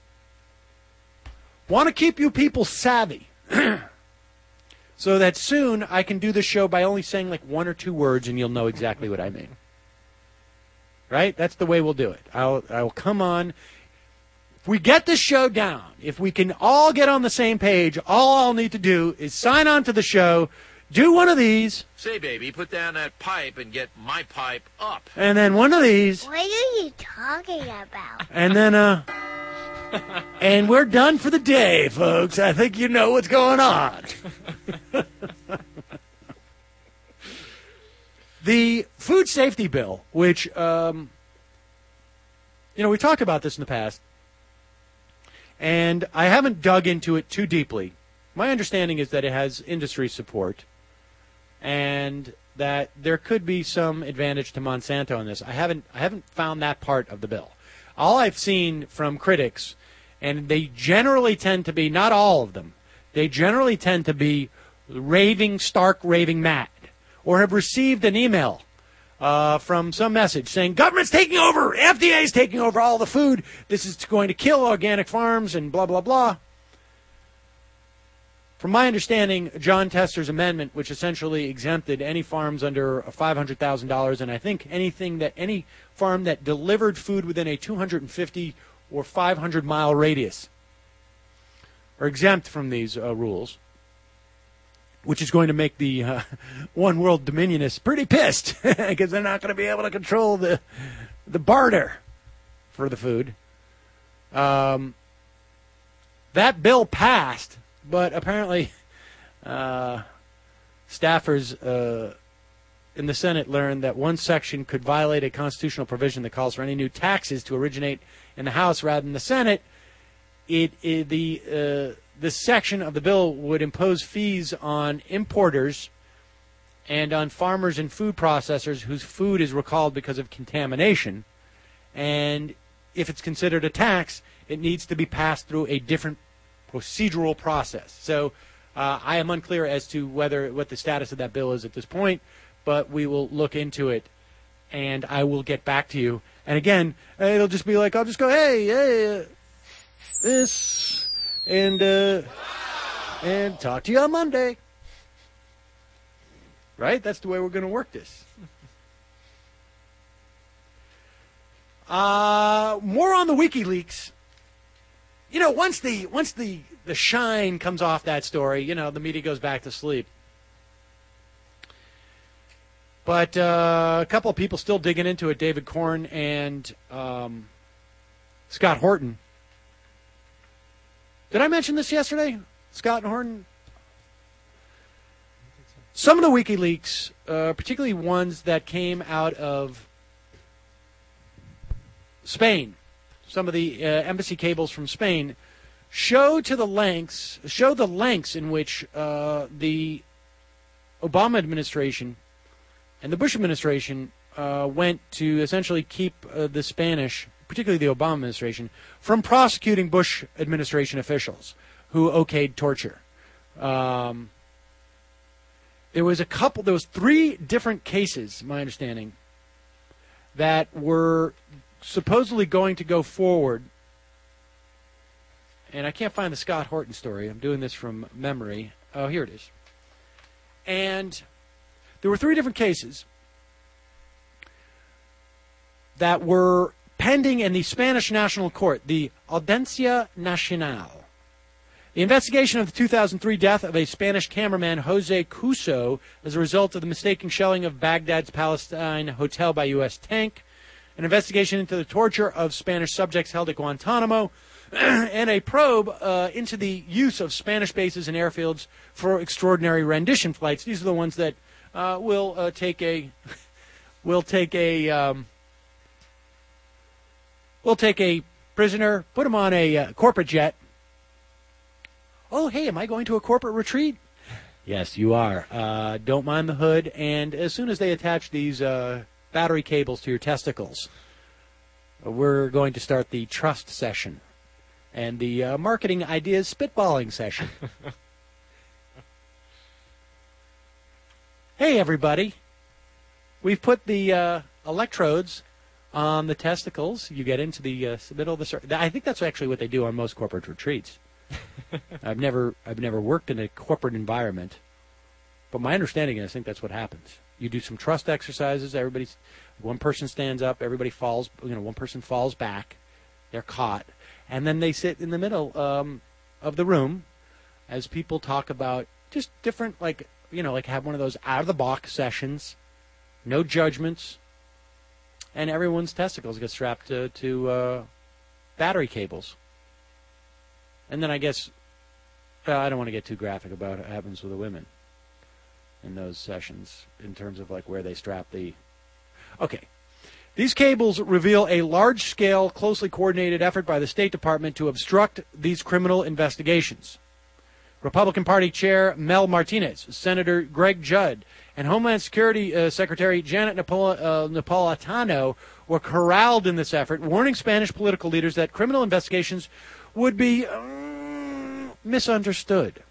want to keep you people savvy. So that soon I can do the show by only saying like one or two words and you'll know exactly what I mean. Right? That's the way we'll do it. I'll I'll come on. If we get this show down, if we can all get on the same page, all I'll need to do is sign on to the show, do one of these. Say, baby, put down that pipe and get my pipe up. And then one of these. What are you talking about? And then, uh... and we're done for the day, folks. I think you know what's going on. The food safety bill, which, um, you know, we talked about this in the past, and I haven't dug into it too deeply. My understanding is that it has industry support, and that there could be some advantage to Monsanto in this. I haven't, I haven't found that part of the bill. All I've seen from critics, and they generally tend to be, not all of them, they generally tend to be raving, stark raving mad, or have received an email uh, from some message saying, government's taking over, F D A is taking over all the food, this is going to kill organic farms, and blah, blah, blah. From my understanding, John Tester's amendment, which essentially exempted any farms under five hundred thousand dollars, and I think anything that any farm that delivered food within a two hundred fifty or five hundred mile radius are exempt from these uh, rules, which is going to make the uh, one world dominionists pretty pissed because they're not going to be able to control the the barter for the food. Um, that bill passed. But apparently, uh, staffers uh, in the Senate learned that one section could violate a constitutional provision that calls for any new taxes to originate in the House rather than the Senate. It, it the uh, this section of the bill would impose fees on importers and on farmers and food processors whose food is recalled because of contamination. And if it's considered a tax, it needs to be passed through a different procedural process. So uh, I am unclear as to whether what the status of that bill is at this point, but we will look into it, and I will get back to you. And again, it'll just be like, I'll just go, hey, hey, uh, this, and uh, and talk to you on Monday. Right? That's the way we're going to work this. Uh, more on the WikiLeaks. You know, once the once the, the shine comes off that story, you know, the media goes back to sleep. But uh, a couple of people still digging into it, David Corn and um, Scott Horton. Did I mention this yesterday? Scott and Horton? Some of the WikiLeaks, uh, particularly ones that came out of Spain, some of the uh, embassy cables from Spain, show to the lengths, show the lengths in which uh, the Obama administration and the Bush administration uh, went to essentially keep uh, the Spanish, particularly the Obama administration, from prosecuting Bush administration officials who okayed torture. Um, there was a couple, there was three different cases, my understanding, that were supposedly going to go forward, and I can't find the Scott Horton story. I'm doing this from memory. Oh, here it is. And there were three different cases that were pending in the Spanish National Court, the Audiencia Nacional. The investigation of the two thousand three death of a Spanish cameraman, Jose Cuso, as a result of the mistaken shelling of Baghdad's Palestine hotel by U S tank, an investigation into the torture of Spanish subjects held at Guantanamo, and a probe uh, into the use of Spanish bases and airfields for extraordinary rendition flights. These are the ones that uh, will uh, take a will take a um, will take a prisoner, put him on a uh, corporate jet. Oh, hey, am I going to a corporate retreat? Yes, you are. Uh, don't mind the hood. And as soon as they attach these uh, battery cables to your testicles, we're going to start the trust session and the uh, marketing ideas spitballing session. Hey, everybody. We've put the uh, electrodes on the testicles. You get into the uh, middle of the circle. I think that's actually what they do on most corporate retreats. I've never I've never worked in a corporate environment, but my understanding is I think that's what happens. You do some trust exercises. Everybody's one person stands up, everybody falls. You know, one person falls back. They're caught, and then they sit in the middle um, of the room as people talk about just different, like you know, like have one of those out of the box sessions, no judgments, and everyone's testicles get strapped to, to uh, battery cables. And then I guess, uh, I don't want to get too graphic about what happens with the women in those sessions in terms of like where they strap the... Okay. These cables reveal a large-scale, closely coordinated effort by the State Department to obstruct these criminal investigations. Republican Party Chair Mel Martinez, Senator Greg Judd, and Homeland Security uh, Secretary Janet Napol- uh, Napolitano were corralled in this effort, warning Spanish political leaders that criminal investigations would be um, misunderstood.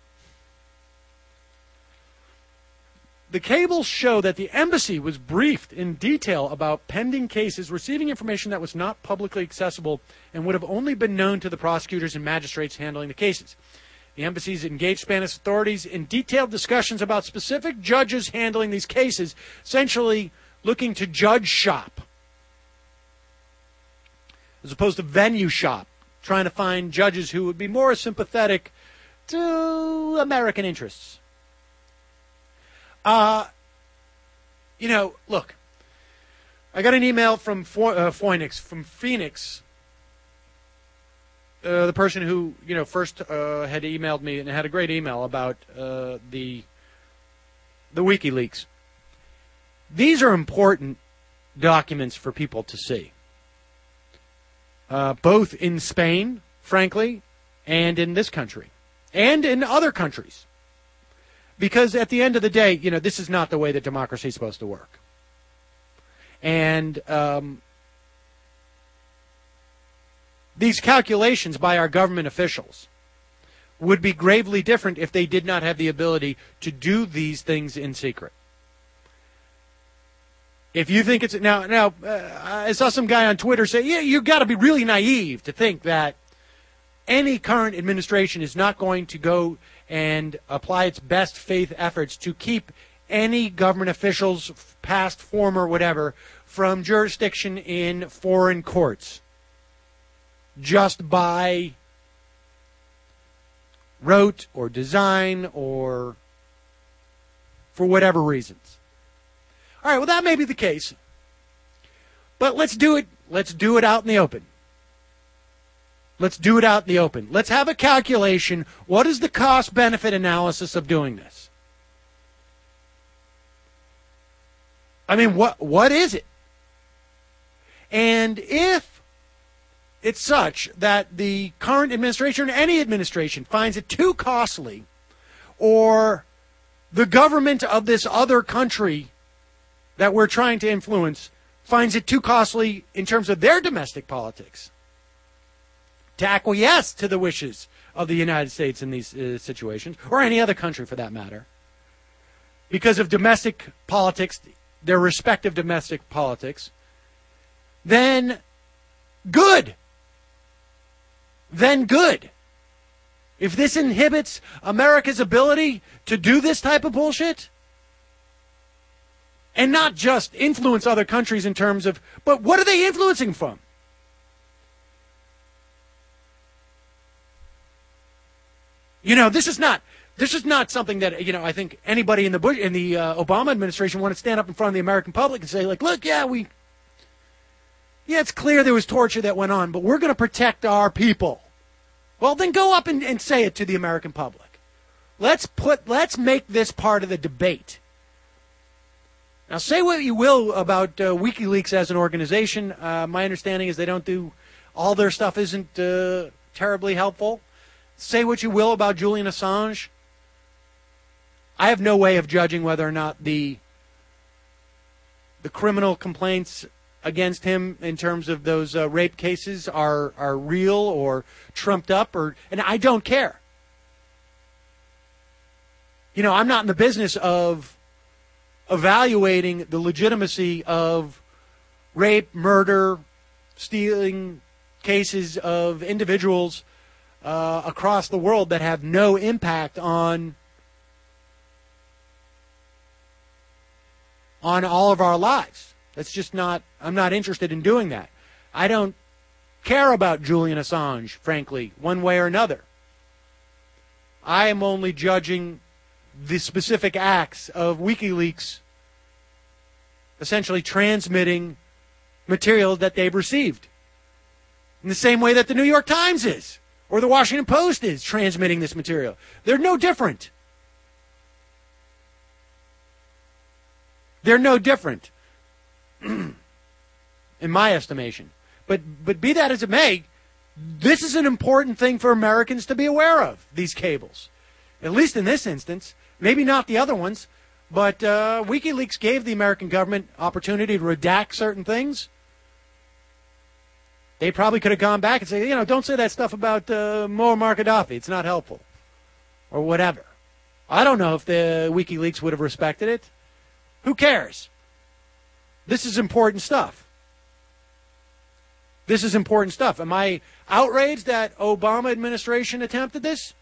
The cables show that the embassy was briefed in detail about pending cases, receiving information that was not publicly accessible and would have only been known to the prosecutors and magistrates handling the cases. The embassies engaged Spanish authorities in detailed discussions about specific judges handling these cases, essentially looking to judge shop, as opposed to venue shop, trying to find judges who would be more sympathetic to American interests. Uh, you know, look, I got an email from Fo- uh, Phoenix, from Phoenix, uh, the person who, you know, first uh, had emailed me and had a great email about uh, the the WikiLeaks. These are important documents for people to see. Uh, both in Spain, frankly, and in this country, and in other countries. Because at the end of the day, you know, this is not the way that democracy is supposed to work. And um, these calculations by our government officials would be gravely different if they did not have the ability to do these things in secret. If you think it's now, now uh, I saw some guy on Twitter say, "Yeah, you've got to be really naive to think that any current administration is not going to go and apply its best faith efforts to keep any government officials, past, former, whatever, from jurisdiction in foreign courts just by rote or design or for whatever reasons." All right, well, that may be the case. But let's do it. Let's do it out in the open. Let's do it out in the open. Let's have a calculation. What is the cost-benefit analysis of doing this? I mean, what what is it? And if it's such that the current administration or any administration finds it too costly, or the government of this other country that we're trying to influence finds it too costly in terms of their domestic politics to acquiesce to the wishes of the United States in these uh, situations, or any other country for that matter, because of domestic politics, their respective domestic politics, then good. Then good. If this inhibits America's ability to do this type of bullshit, and not just influence other countries in terms of, but what are they influencing from? You know, this is not this is not something that, you know, I think anybody in the Bush in the uh, Obama administration want to stand up in front of the American public and say, like, look, yeah, we yeah, it's clear there was torture that went on, but we're going to protect our people. Well, then go up and, and say it to the American public. Let's put let's make this part of the debate. Now, say what you will about uh, WikiLeaks as an organization. Uh, my understanding is they don't do all their stuff isn't uh, terribly helpful. Say what you will about Julian Assange. I have no way of judging whether or not the the criminal complaints against him in terms of those uh, rape cases are are real or trumped up, or and I don't care. You know, I'm not in the business of evaluating the legitimacy of rape, murder, stealing cases of individuals uh, across the world that have no impact on on all of our lives. That's just not, I'm not interested in doing that. I don't care about Julian Assange, frankly, one way or another. I am only judging the specific acts of WikiLeaks essentially transmitting material that they've received. In the same way that the New York Times is, or the Washington Post is transmitting this material. They're no different. They're no different, in my estimation. But but be that as it may, this is an important thing for Americans to be aware of, these cables. At least in this instance. Maybe not the other ones, but uh, WikiLeaks gave the American government opportunity to redact certain things. They probably could have gone back and said, you know, don't say that stuff about uh, Muammar Gaddafi. It's not helpful. Or whatever. I don't know if the WikiLeaks would have respected it. Who cares? This is important stuff. This is important stuff. Am I outraged that Obama administration attempted this?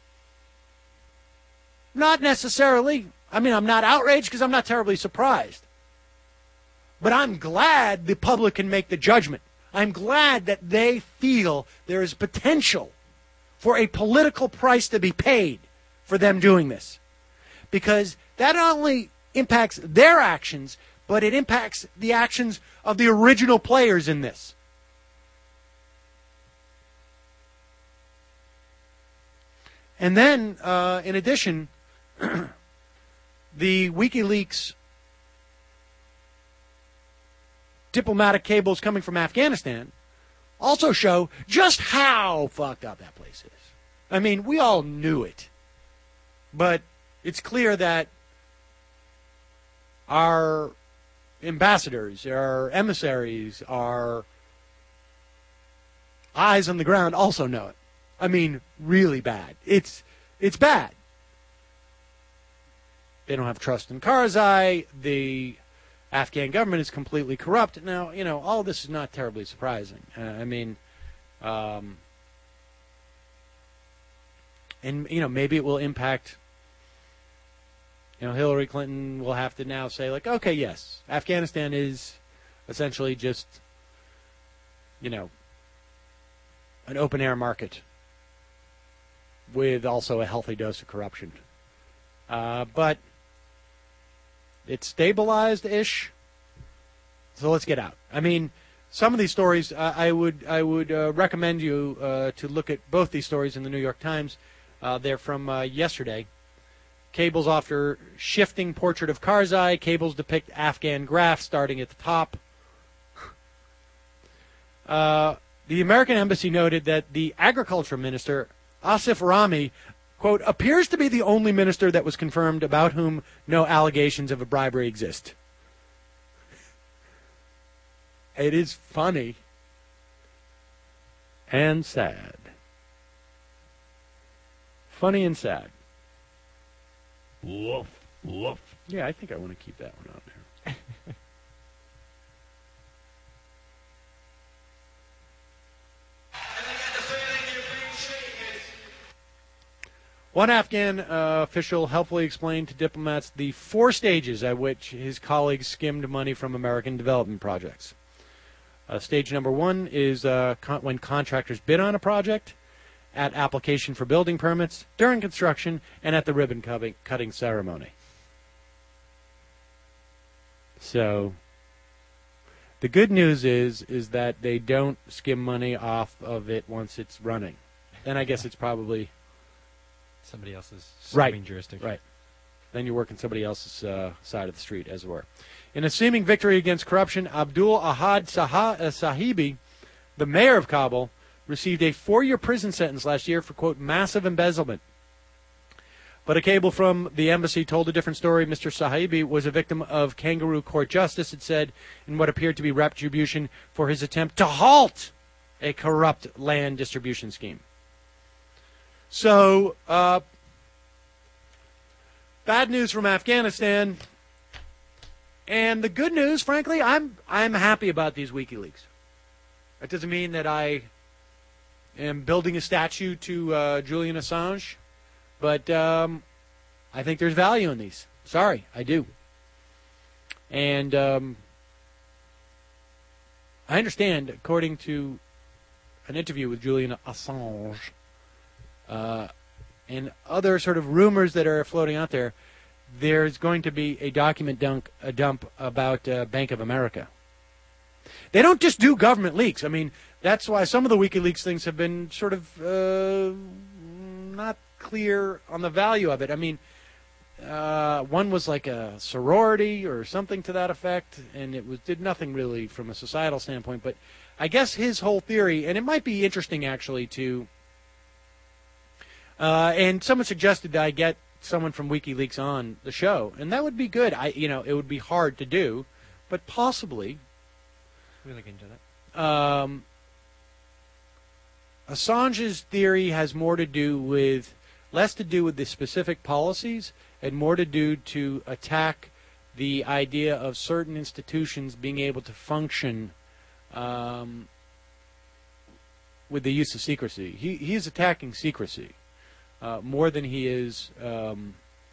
Not necessarily. I mean, I'm not outraged because I'm not terribly surprised. But I'm glad the public can make the judgment. I'm glad that they feel there is potential for a political price to be paid for them doing this. Because that not only impacts their actions, but it impacts the actions of the original players in this. And then, uh, in addition, the WikiLeaks diplomatic cables coming from Afghanistan also show just how fucked up that place is. I mean, we all knew it. But it's clear that our ambassadors, our emissaries, our eyes on the ground also know it. I mean, really bad. It's it's bad. They don't have trust in Karzai. The Afghan government is completely corrupt. Now, you know, all this is not terribly surprising. Uh, I mean, um, and, you know, maybe it will impact, you know, Hillary Clinton will have to now say, like, okay, yes, Afghanistan is essentially just, you know, an open-air market with also a healthy dose of corruption. Uh, but it's stabilized-ish, so let's get out. I mean, some of these stories, uh, I would I would uh, recommend you uh, to look at both these stories in the New York Times. Uh, they're from uh, yesterday. Cables after shifting portrait of Karzai. Cables depict Afghan graph starting at the top. Uh, the American Embassy noted that the Agriculture Minister, Asif Rami, quote, appears to be the only minister that was confirmed about whom no allegations of a bribery exist. It is funny and sad. Funny and sad. Woof, woof. Yeah, I think I want to keep that one on there. One Afghan uh, official helpfully explained to diplomats the four stages at which his colleagues skimmed money from American development projects. Uh, stage number one is uh, con- when contractors bid on a project. at application for building permits, during construction, and at the ribbon cutting, cutting ceremony. So, the good news is is that they don't skim money off of it once it's running. Then I guess it's probably Somebody else's right. skimming jurisdiction. Right. Then you're working somebody else's uh, side of the street, as it were. In a seeming victory against corruption, Abdul Ahad Saha- uh, Sahibi, the mayor of Kabul, received a four-year prison sentence last year for, quote, massive embezzlement. But a cable from the embassy told a different story. Mister Sahibi was a victim of kangaroo court justice, it said, in what appeared to be retribution for his attempt to halt a corrupt land distribution scheme. So, uh, bad news from Afghanistan. And the good news, frankly, I'm I'm happy about these WikiLeaks. That doesn't mean that I am building a statue to uh, Julian Assange, but um, I think there's value in these. Sorry, I do. And um, I understand, according to an interview with Julian Assange, uh, and other sort of rumors that are floating out there, there's going to be a document dunk, a dump about uh, Bank of America. They don't just do government leaks. I mean, that's why some of the WikiLeaks things have been sort of uh, not clear on the value of it. I mean, uh, one was like a sorority or something to that effect, and it was did nothing really from a societal standpoint. But I guess his whole theory, and it might be interesting actually to, uh, and someone suggested that I get someone from WikiLeaks on the show, and that would be good. I, you know, it would be hard to do, but possibly. We look into that. Um, Assange's theory has more to do with, less to do with the specific policies, and more to do to attack the idea of certain institutions being able to function um, with the use of secrecy. He he's attacking secrecy. Uh, more than he is um,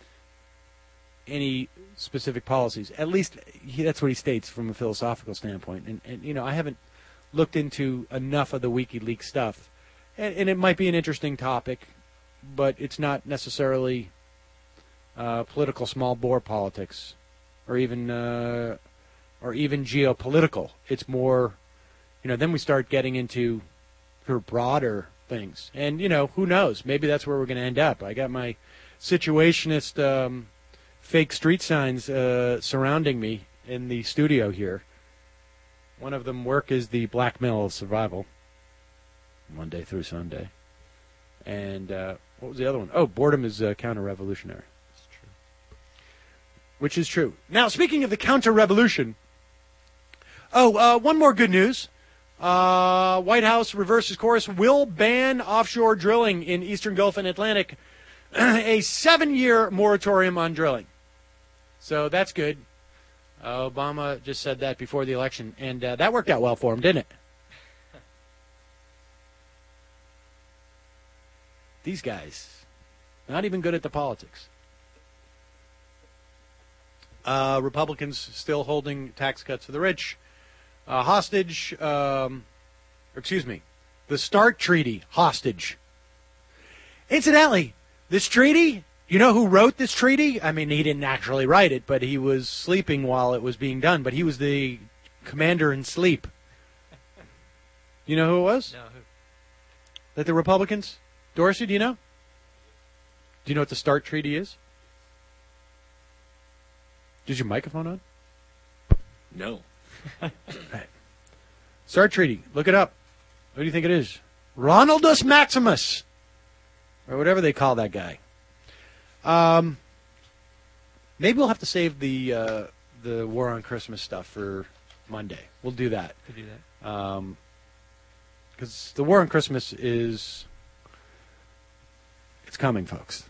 any specific policies. At least he, that's what he states from a philosophical standpoint. And, and, you know, I haven't looked into enough of the WikiLeaks stuff. And, and it might be an interesting topic, but it's not necessarily uh, political small bore politics or even uh, or even geopolitical. It's more, you know, then we start getting into sort of broader things. And, you know, who knows? Maybe that's where we're going to end up. I got my situationist um, fake street signs uh, surrounding me in the studio here. One of them work is the blackmail of survival, Monday through Sunday. And uh, what was the other one? Oh, boredom is uh, counter-revolutionary. It's true. Which is true. Now, speaking of the counter-revolution, oh, uh, one more good news. Uh, White House reverses course, will ban offshore drilling in Eastern Gulf and Atlantic. A seven-year moratorium on drilling. So that's good. Uh, Obama just said that before the election, and uh, that worked out well for him, didn't it? These guys, not even good at the politics. Uh, Republicans still holding tax cuts for the rich. Uh, hostage, um, or excuse me, the START treaty hostage. Incidentally, this treaty, you know who wrote this treaty? I mean, he didn't actually write it, but he was sleeping while it was being done. But he was the commander in sleep. You know who it was? No, who? That the Republicans? Dorsey, do you know? Do you know what the START treaty is? Is your microphone on? No. Right. START treaty. Look it up. What do you think it is? Ronaldus Maximus, or whatever they call that guy. Um, maybe we'll have to save the uh, the War on Christmas stuff for Monday. We'll do that. To do that. Um, because the War on Christmas is it's coming, folks.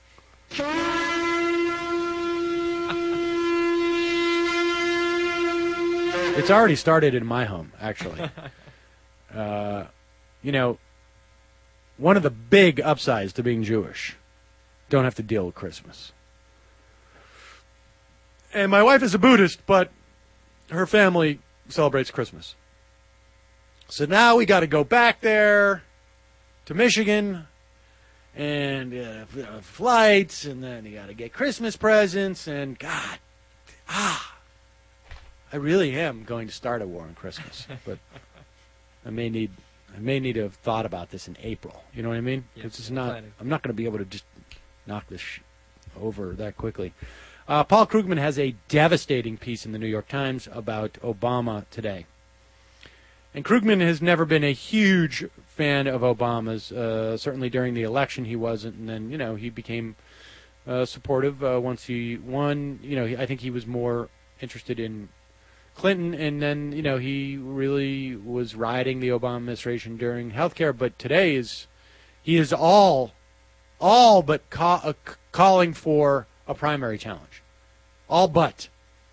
It's already started in my home, actually. Uh, you know, one of the big upsides to being Jewish, don't have to deal with Christmas. And my wife is a Buddhist, but her family celebrates Christmas. So now we got to go back there to Michigan, and uh, flights, and then you got to get Christmas presents, and God, ah, I really am going to start a war on Christmas, but I may need, I may need to have thought about this in April. You know what I mean? Yeah, It's just not. planning. I'm not going to be able to just knock this sh- over that quickly. Uh, Paul Krugman has a devastating piece in the New York Times about Obama today. And Krugman has never been a huge fan of Obama's. Uh, certainly during the election he wasn't, and then, you know, he became uh, supportive uh, once he won. You know, he, I think he was more interested in Clinton, and then, you know, he really was riding the Obama administration during health care. But today is, he is all, all but ca- uh, c- calling for a primary challenge. All but.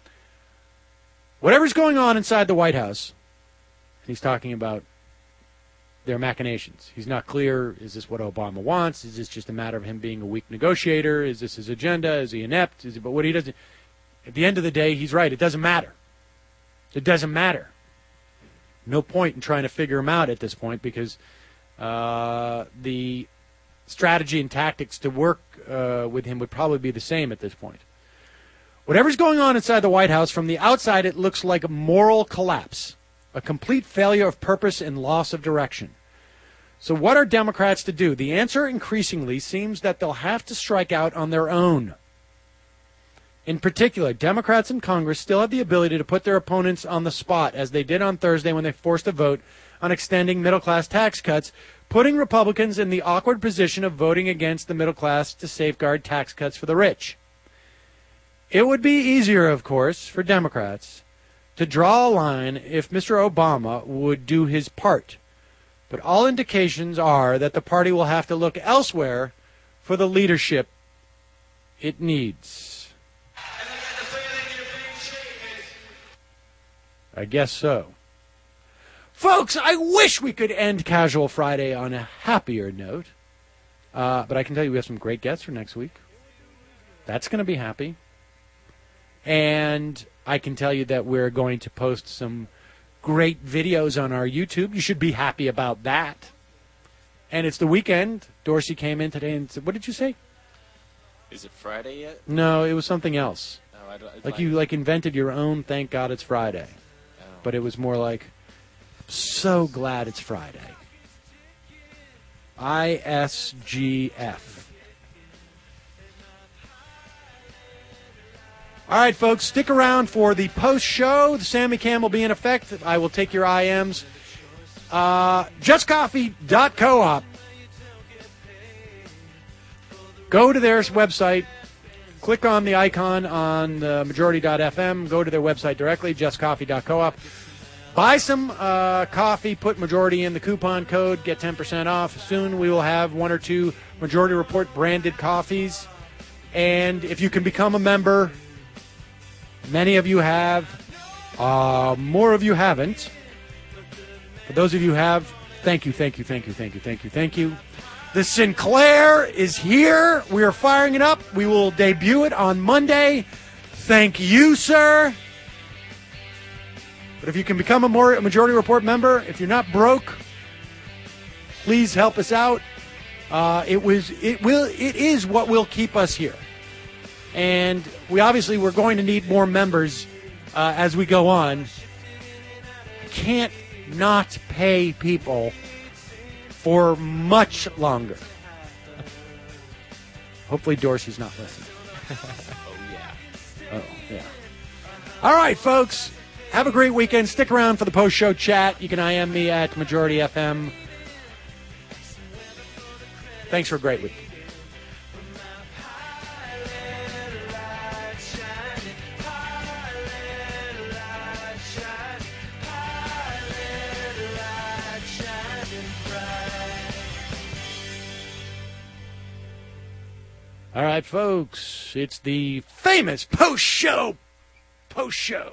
Whatever's going on inside the White House, he's talking about their machinations. He's not clear, is this what Obama wants? Is this just a matter of him being a weak negotiator? Is this his agenda? Is he inept? Is he, but what he doesn't, at the end of the day, he's right. It doesn't matter. It doesn't matter. No point in trying to figure him out at this point, because uh, the strategy and tactics to work uh, with him would probably be the same at this point. Whatever's going on inside the White House, from the outside, it looks like a moral collapse, a complete failure of purpose and loss of direction. So what are Democrats to do? The answer increasingly seems that they'll have to strike out on their own. In particular, Democrats in Congress still have the ability to put their opponents on the spot, as they did on Thursday when they forced a vote on extending middle-class tax cuts, putting Republicans in the awkward position of voting against the middle class to safeguard tax cuts for the rich. It would be easier, of course, for Democrats to draw a line if Mister Obama would do his part. But all indications are that the party will have to look elsewhere for the leadership it needs. I guess so. Folks, I wish we could end Casual Friday on a happier note. Uh, but I can tell you we have some great guests for next week. That's going to be happy. And I can tell you that we're going to post some great videos on our YouTube. You should be happy about that. And it's the weekend. Dorsey came in today and said, what did you say? Is it Friday yet? No, it was something else. No, I don't. it's Like fine. you like invented your own Thank God It's Friday. Oh. But it was more like, so glad it's Friday. I S G F. All right, folks, stick around for the post-show. The Sammy Cam will be in effect. I will take your I Ms. Uh, just coffee dot coop. Go to their website. Click on the icon on the majority dot f m. Go to their website directly, just coffee dot coop. Buy some uh, coffee. Put Majority in the coupon code. Get ten percent off. Soon we will have one or two Majority Report branded coffees. And if you can become a member... Many of you have. Uh, more of you haven't. For those of you who have, thank you, thank you, thank you, thank you, thank you, thank you. The Sinclair is here. We are firing it up. We will debut it on Monday. Thank you, sir. But if you can become a more a Majority Report member, if you're not broke, please help us out. Uh, it was, it will, it is what will keep us here. And we obviously we're going to need more members uh, as we go on. I can't not pay people for much longer. Hopefully Dorsey's not listening. Oh, yeah. Oh, yeah. All right, folks. Have a great weekend. Stick around for the post-show chat. You can I M me at Majority F M. Thanks for a great week. All right, folks, it's the famous post-show, post-show.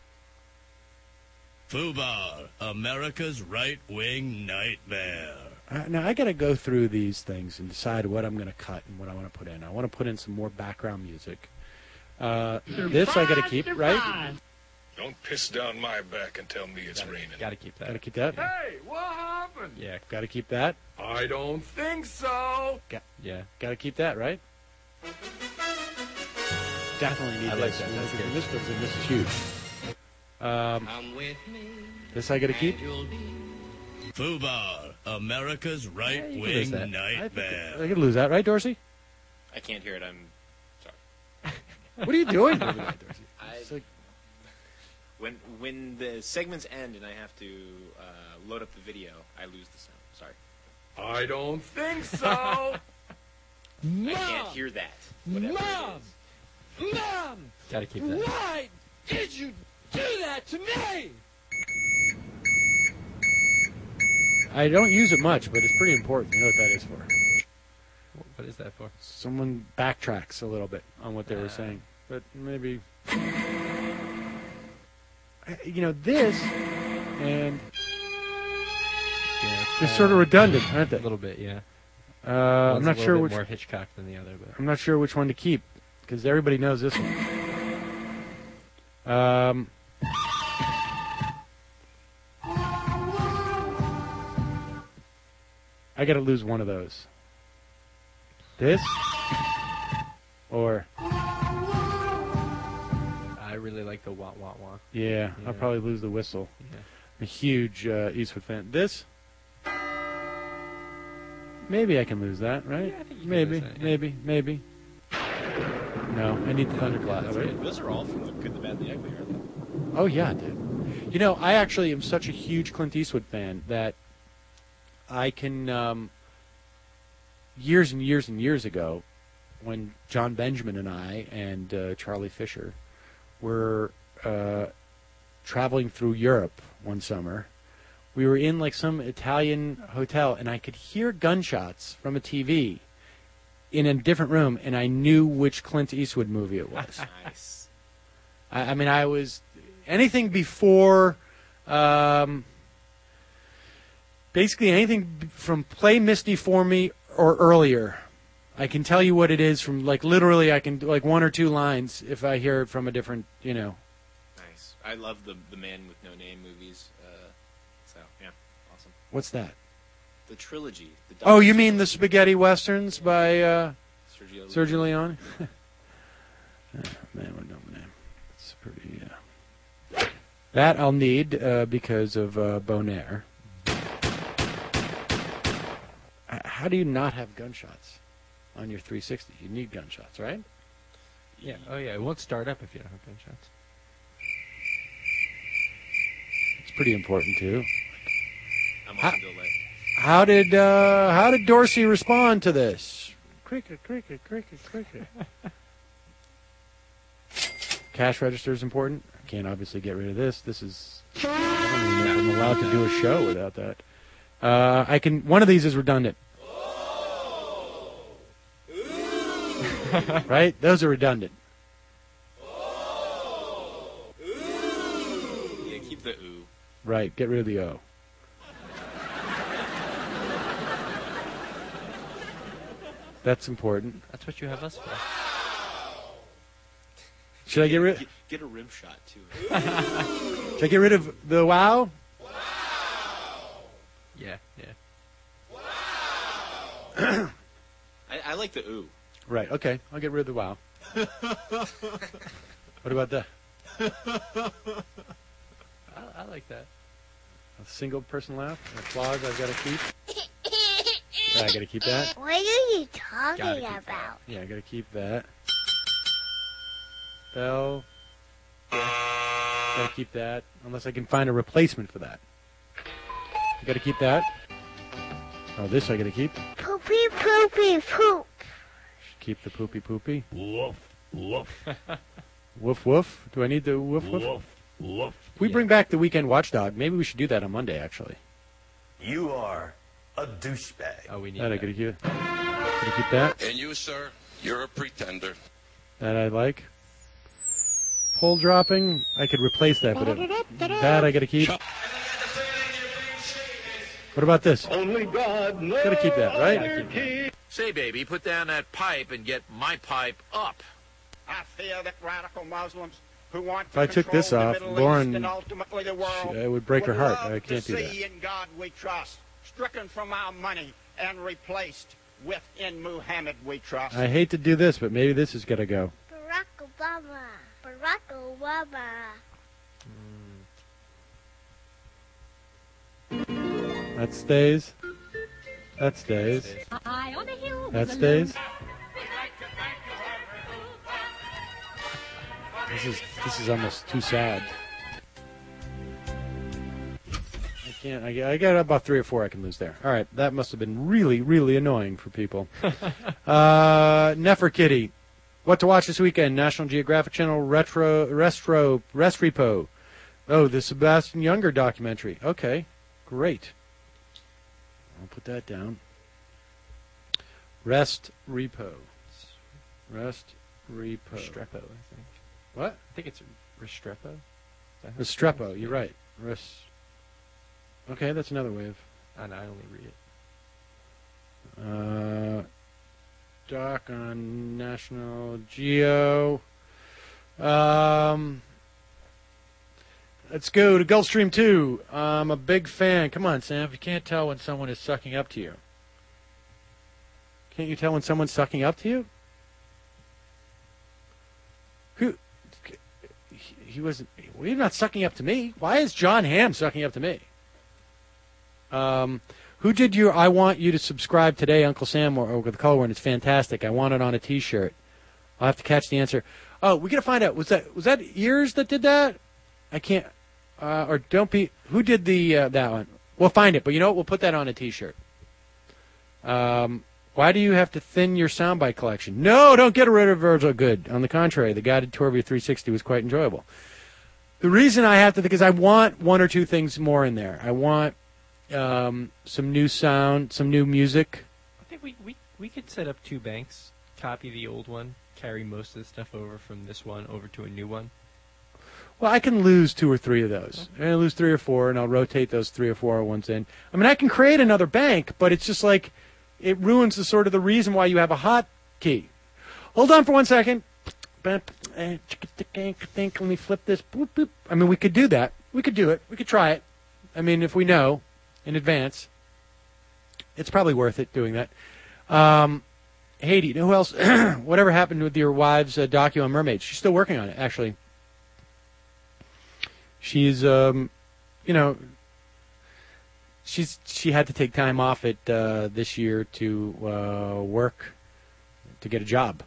FUBAR, America's right-wing nightmare. Uh, now, I got to go through these things and decide what I'm going to cut and what I want to put in. I want to put in some more background music. Uh, this I got to keep, right? Don't piss down my back and tell me it's raining. Got to keep that. Got to keep that. Hey, what happened? Yeah. Got to keep that. I don't think so. Got, Yeah. got to keep that, right? Definitely need I like this. that. That's Look at good. This goes in. This is huge. Um, this I got to keep. Fubar, America's Yeah, you right-wing can lose that. I, nightmare. think I could lose that, right, Dorsey? I can't hear it. I'm sorry. What are you doing over there, Dorsey? I, It's like, when when the segments end and I have to uh, load up the video, I lose the sound. Sorry. I don't think so. I can't hear that. Whatever Mom! it is. Mom! Gotta keep that. Why did you do that to me? I don't use it much, but it's pretty important. You know what that is for? Wh- What is that for? Someone backtracks a little bit on what they were Uh. saying, but maybe you know this, and Yeah, it's they're kinda- sort of redundant, aren't A they? little bit, yeah. Uh, I'm One's not a little sure bit which. more Hitchcock than the other, but I'm not sure which one to keep because everybody knows this one. Um, I got to lose one of those. This or I really like the wah wah wah. yeah, Yeah. I'll probably lose the whistle. Yeah. I'm a huge uh, Eastwood fan. This. Maybe I can lose that, right? Yeah, I think you can maybe, lose that, yeah. maybe, maybe. No, I need the thunderclap, that's right? good. Those are all from The Good, the Bad, and the Ugly, aren't they? Oh yeah, dude. You know, I actually am such a huge Clint Eastwood fan that I can. Um, years and years and years ago, when John Benjamin and I and uh, Charlie Fisher were uh, traveling through Europe one summer, we were in like some Italian hotel, and I could hear gunshots from a T V in a different room, and I knew which Clint Eastwood movie it was. Nice. I, I mean, I was anything before, um, basically anything b- from Play Misty for Me or earlier. I can tell you what it is from like literally. I can do like one or two lines if I hear it from a different, you know. Nice. I love the the Man with No Name movies. Uh, so yeah, awesome. What's that? The trilogy. The Oh, you Doctor mean the trilogy. spaghetti westerns by uh, Sergio Leone. Sergio Leone? Oh, man with no name. It's pretty. Uh... That I'll need uh, because of uh, Bonaire. H- How do you not have gunshots on your three sixty? You need gunshots, right? Yeah. Oh yeah. It won't start up if you don't have gunshots. It's pretty important too. I'm Ha- on delay. How did uh, how did Dorsey respond to this? Cricket, cricket, cricket, cricket. Cash register is important. I can't obviously get rid of this. This is I don't even know if I'm allowed to do a show without that. Uh, I can. One of these is redundant. Right? Those are redundant. Yeah, keep the ooh. Right. Get rid of the O. That's important. That's what you have us for. Should I get rid? Get, get a rim shot too. Should I get rid of the wow? Yeah. Yeah. I, I like the ooh. Right. Okay. I'll get rid of the wow. What about that? I, I like that. A single person laugh? An applause I've got to keep? Yeah, I got to keep that. What are you talking Gotta keep about? Yeah, I got to keep that. Bell. Got to keep that. Unless I can find a replacement for that. Got to keep that. Oh, this I got to keep. Poopy, poopy, poop. Keep the poopy poopy. Woof, woof, Woof woof. Do I need the woof woof? woof, woof. If we Yeah. bring back the weekend watchdog, maybe we should do that on Monday, actually. You are a douchebag. Oh, we need That I that. got to keep. Got to keep that. And you, sir, you're a pretender. That I like. Pull dropping, I could replace that, but it, that I got to keep. What about this? Only God knows. Got to keep that, right? Say, baby, put down that pipe and get my pipe up. I fear that radical Muslims who want If to I took control this the off, Middle Lauren, East and ultimately the world it would break her would heart. love I to can't do see that. in God we trust stricken from our money and replaced with in Muhammad we trust. I hate to do this, but maybe this is going to go. Barack Obama. Barack Obama. That stays. That stays. High on a hill. That stays. This is this is almost too sad. I can't. I, I got about three or four I can lose there. All right, that must have been really, really annoying for people. uh, Neferkitty, what to watch this weekend? National Geographic Channel Retro Restro Rest Repo. Oh, the Sebastian Younger documentary. Okay, great. I'll put that down. Rest Repo. Rest Repo. Restrepo, I think. What? I think it's Restrepo. Restrepo, you're right. Rest. Okay, that's another way of. And I only read it. Uh, doc on National Geo. Um, let's go to Gulfstream two. I'm a big fan. Come on, Sam. If you can't tell when someone is sucking up to you. Can't you tell when someone's sucking up to you? Who? He, he wasn't. Well, you're not sucking up to me. Why is John Hamm sucking up to me? Um, who did your I want you to subscribe today, Uncle Sam, or, or the color one? It's fantastic. I want it on a T-shirt. I'll have to catch the answer. Oh, we gotta find out. Was that was that Ears that did that? I can't. Uh, or don't be. Who did the uh, that one? We'll find it. But you know what? We'll put that on a T-shirt. Um, why do you have to thin your soundbite collection? No, don't get rid of Virgil Good. On the contrary, the guided tour of your three sixty was quite enjoyable. The reason I have to, because I want one or two things more in there. I want um, some new sound, some new music. I think we, we, we could set up two banks, copy the old one, carry most of the stuff over from this one over to a new one. Well, I can lose two or three of those. And I lose three or four, and I'll rotate those three or four ones in. I mean, I can create another bank, but it's just like it ruins the sort of the reason why you have a hot key. Hold on for one second. Let me flip this. Boop, boop. I mean, we could do that. We could do it. We could try it. I mean, if we know in advance, it's probably worth it doing that. Um, Haiti, who else? Whatever happened with your wife's uh, docu on mermaids? She's still working on it, actually. She's, um, you know, she's she had to take time off it uh, this year to uh, work to get a job.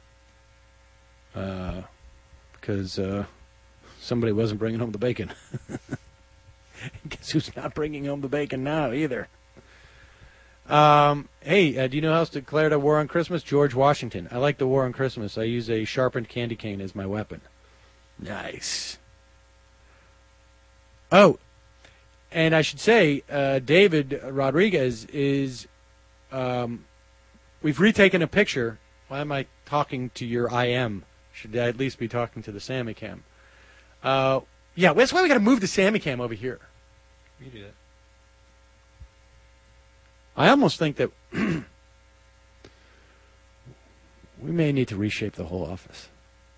Uh, because uh, somebody wasn't bringing home the bacon. Guess who's not bringing home the bacon now either? Um, hey, uh, do you know who else declared a war on Christmas? George Washington. I like the war on Christmas. I use a sharpened candy cane as my weapon. Nice. Oh, and I should say, uh, David Rodriguez is, um, we've retaken a picture. Why am I talking to your I M? Should I at least be talking to the Sammy Cam? Uh, yeah, that's why we got to move the Sammy Cam over here. We do that. I almost think that we may need to reshape the whole office.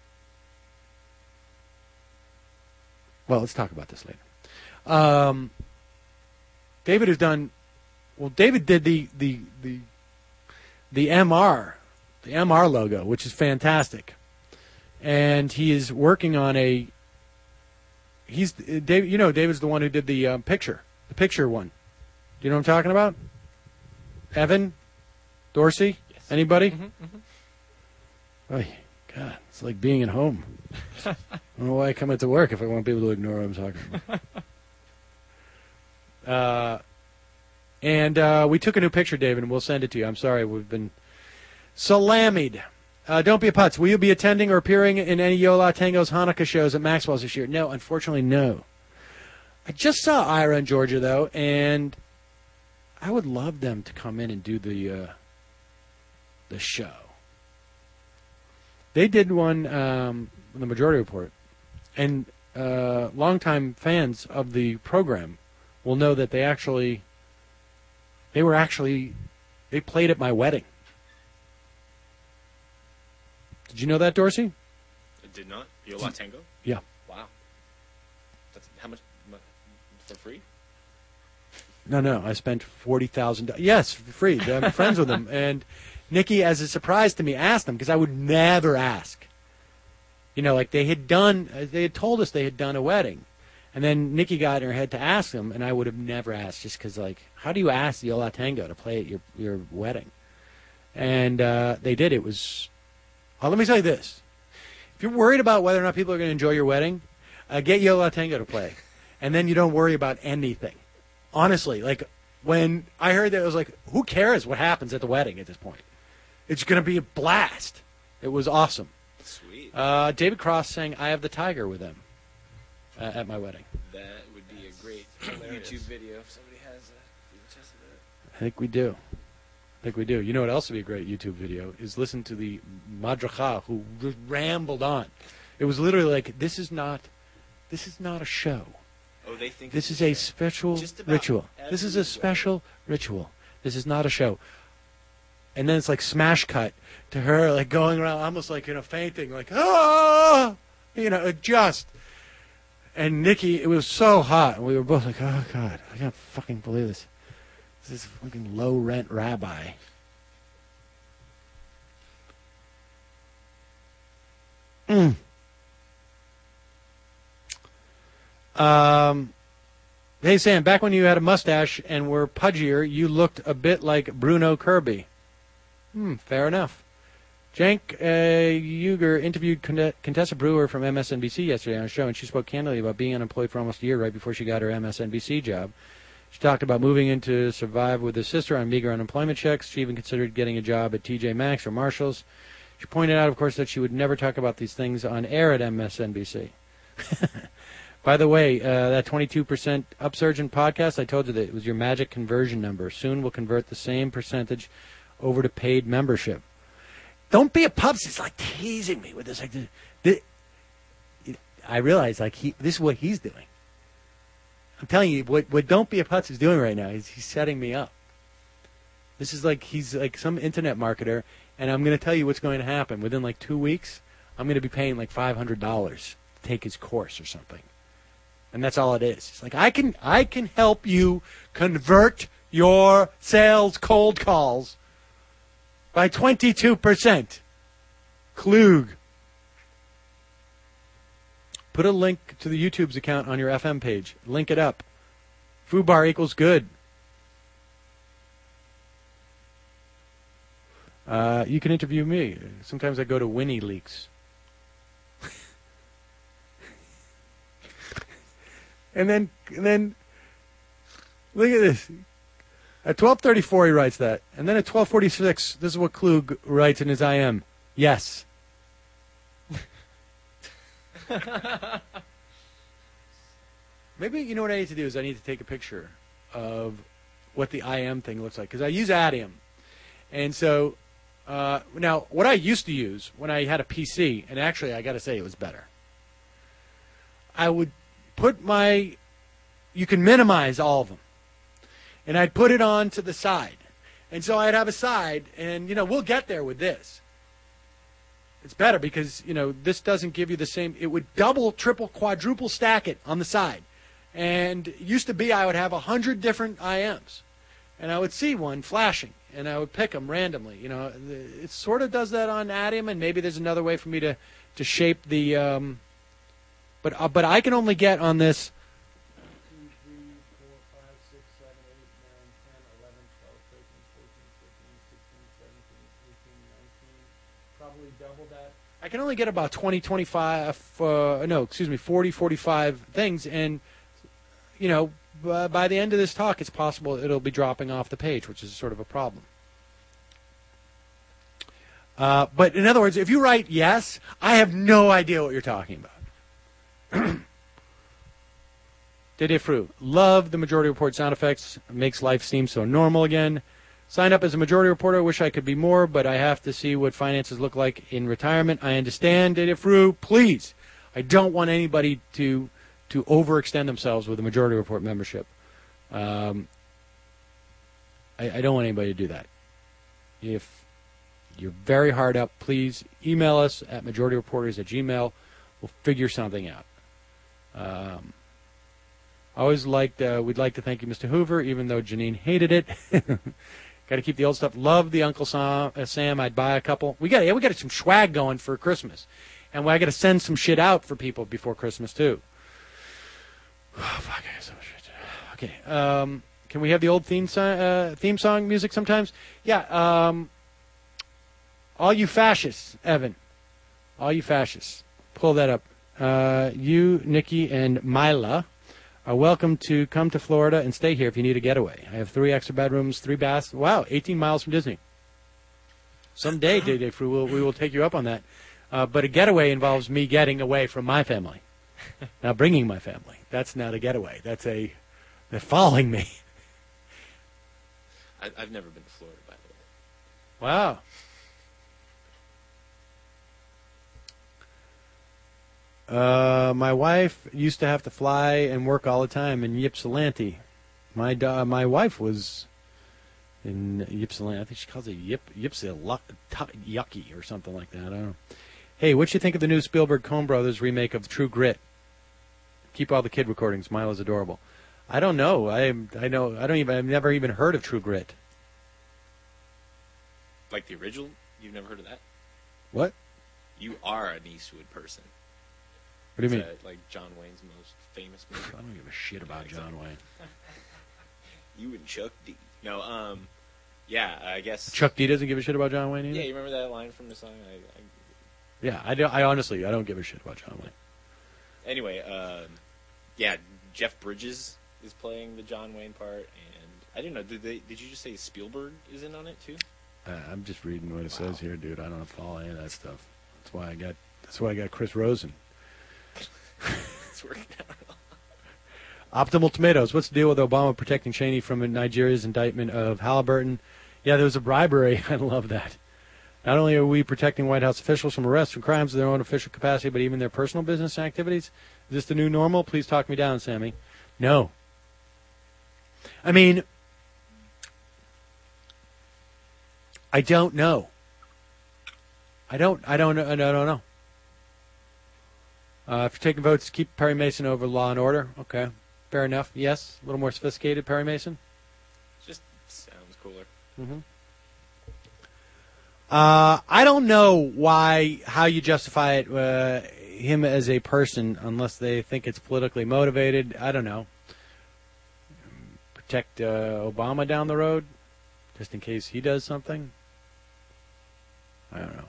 Well, let's talk about this later. Um, David has done, well, David did the, the, the, the M R, the M R logo, which is fantastic. And he is working on a, he's, David, you know, David's the one who did the um, picture, the picture one. Do you know what I'm talking about? Evan? Dorsey? Yes. Anybody? Mm-hmm, mm-hmm. Oh, God, it's like being at home. I don't know why I come into work if I want people to ignore what I'm talking about. uh, and uh, we took a new picture, David, and we'll send it to you. I'm sorry, we've been salamied. Uh, don't be a putz. Will you be attending or appearing in any Yola Tango's Hanukkah shows at Maxwell's this year? No, unfortunately, no. I just saw Ira in Georgia, though, and I would love them to come in and do the uh, the show. They did one, um, the Majority Report, and uh, longtime fans of the program will know that they actually, they were actually, they played at my wedding. Did you know that, Dorsey? I did not. Yola Tango? Yeah. Wow. That's how much? For free? No, no, I spent forty thousand dollars. Yes, free. I'm friends with him. And Nikki, as a surprise to me, asked him, because I would never ask. You know, like they had done, they had told us they had done a wedding. And then Nikki got in her head to ask them, and I would have never asked, just because, like, how do you ask the Yo La Tengo to play at your, your wedding? And uh, they did. It was, oh, let me tell you this. If you're worried about whether or not people are going to enjoy your wedding, uh, get Yo La Tengo to play. And then you don't worry about anything. Honestly, like, when I heard that, I was like, who cares what happens at the wedding at this point? It's going to be a blast. It was awesome. Sweet. Uh, David Cross sang I Have the Tiger with them uh, at my wedding. That would be a great YouTube video if somebody has a V H S of that. I think we do. I think we do. You know what else would be a great YouTube video is listen to the Madracha who r- rambled on. It was literally like, this is not, this is not a show. Oh, they think this it's is a special Just about ritual. This is a special ritual. This is not a show. And then it's like smash cut to her like going around almost like, you know, fainting, like, ah, you know, just. And Nikki, it was so hot, and we were both like, oh, God, I can't fucking believe this. This is a fucking low-rent rabbi. Mm. Um, hey, Sam, back when you had a mustache and were pudgier, you looked a bit like Bruno Kirby. Hmm, fair enough. Cenk uh, Uger interviewed Contessa Brewer from M S N B C yesterday on a show, and she spoke candidly about being unemployed for almost a year right before she got her M S N B C job. She talked about moving in to survive with her sister on meager unemployment checks. She even considered getting a job at T J Maxx or Marshall's. She pointed out, of course, that she would never talk about these things on air at M S N B C. By the way, uh, that twenty-two percent upsurge in podcasts, I told you that it was your magic conversion number. Soon we'll convert the same percentage over to paid membership. Don't be a pubs. It's like teasing me with this. Like, this, I realize, like, he, this is what he's doing. I'm telling you, what, what Don't Be a Putz is doing right now is he's setting me up. This is like he's like some internet marketer, and I'm going to tell you what's going to happen. Within like two weeks, I'm going to be paying like five hundred dollars to take his course or something. And that's all it is. It's like, I can I can help you convert your sales cold calls by twenty-two percent. Klug. Put a link to the YouTube's account on your F M page. Link it up. Fubar equals good. Uh, you can interview me. Sometimes I go to Winnie Leaks. and then, and then, look at this. At twelve thirty-four, he writes that. And then at twelve forty-six, this is what Klug writes in his I M. Yes. Maybe, you know what I need to do is I need to take a picture of what the I M thing looks like. Because I use Adium. And so, uh, now, what I used to use when I had a P C, and actually I got to say it was better. I would put my, you can minimize all of them. And I'd put it on to the side. And so I'd have a side, and, you know, we'll get there with this. It's better because, you know, this doesn't give you the same, it would double, triple, quadruple stack it on the side. And it used to be I would have a hundred different I Ms. And I would see one flashing, and I would pick them randomly. You know, it sort of does that on Adium, and maybe there's another way for me to, to shape the, um, but, uh, but I can only get on this I can only get about twenty, twenty-five, uh, no, excuse me, forty, forty-five things, and, you know, b- by the end of this talk, it's possible it'll be dropping off the page, which is sort of a problem. Uh, but in other words, if you write yes, I have no idea what you're talking about. Dede Fru, love the Majority Report sound effects, makes life seem so normal again. Signed up as a Majority Reporter. Wish I could be more, but I have to see what finances look like in retirement. I understand, Dede Fru. Please, I don't want anybody to to overextend themselves with a Majority Report membership. Um, I, I don't want anybody to do that. If you're very hard up, please email us at majorityreporters at gmail. We'll figure something out. Um, Always liked. Uh, we'd like to thank you, Mister Hoover, even though Janine hated it. Got to keep the old stuff. Love the Uncle Sam. Uh, Sam. I'd buy a couple. We got. Yeah, we got some swag going for Christmas, and I got to send some shit out for people before Christmas too. Oh, fuck, I have so much shit to do. Okay. Um, can we have the old theme song, uh, theme song music sometimes? Yeah. Um, all you fascists, Evan. All you fascists. Pull that up. Uh, you, Nikki, and Mila are welcome to come to Florida and stay here if you need a getaway. I have three extra bedrooms, three baths. Wow, eighteen miles from Disney. Someday, Dave, we will, we will take you up on that. Uh, but a getaway involves me getting away from my family. Now, bringing my family. That's not a getaway. That's a... They're following me. I, I've never been to Florida, by the way. Wow. Uh, my wife used to have to fly and work all the time in Ypsilanti. My uh, my wife was in Ypsilanti. I think she calls it Yip Ypsilucky or something like that. I don't know. Hey, what you think of the new Spielberg Coen Brothers remake of True Grit? Keep all the kid recordings. Milo's adorable. I don't know. I I know. I don't even. I've never even heard of True Grit. Like the original? You've never heard of that? What? You are an Eastwood person. What do you Is mean? that, like John Wayne's most famous movie? I don't give a shit about John Wayne. You and Chuck D. No, um, yeah, I guess. Chuck D doesn't give a shit about John Wayne either? Yeah, you remember that line from the song? I, I... Yeah, I, do, I honestly, I don't give a shit about John Wayne. Anyway, um, yeah, Jeff Bridges is playing the John Wayne part, and I didn't know. Did they? Did you just say Spielberg is in on it too? Uh, I'm just reading what it Wow. says here, dude. I don't follow any of that stuff. That's why I got. That's why I got Chris Rosen. It's working out. Optimal Tomatoes. What's the deal with Obama protecting Cheney from Nigeria's indictment of Halliburton? Yeah, there was a bribery. I love that. Not only are we protecting White House officials from arrests and crimes in their own official capacity, but even their personal business activities. Is this the new normal? Please talk me down, Sammy. No. I mean, I don't know. I don't. I don't. I don't know. Uh, if you're taking votes, keep Perry Mason over Law and Order. Okay, fair enough. Yes, a little more sophisticated, Perry Mason. Just sounds cooler. Mm-hmm. Uh, I don't know why, how you justify it, uh, him as a person, unless they think it's politically motivated. I don't know. Protect uh, Obama down the road, just in case he does something. I don't know.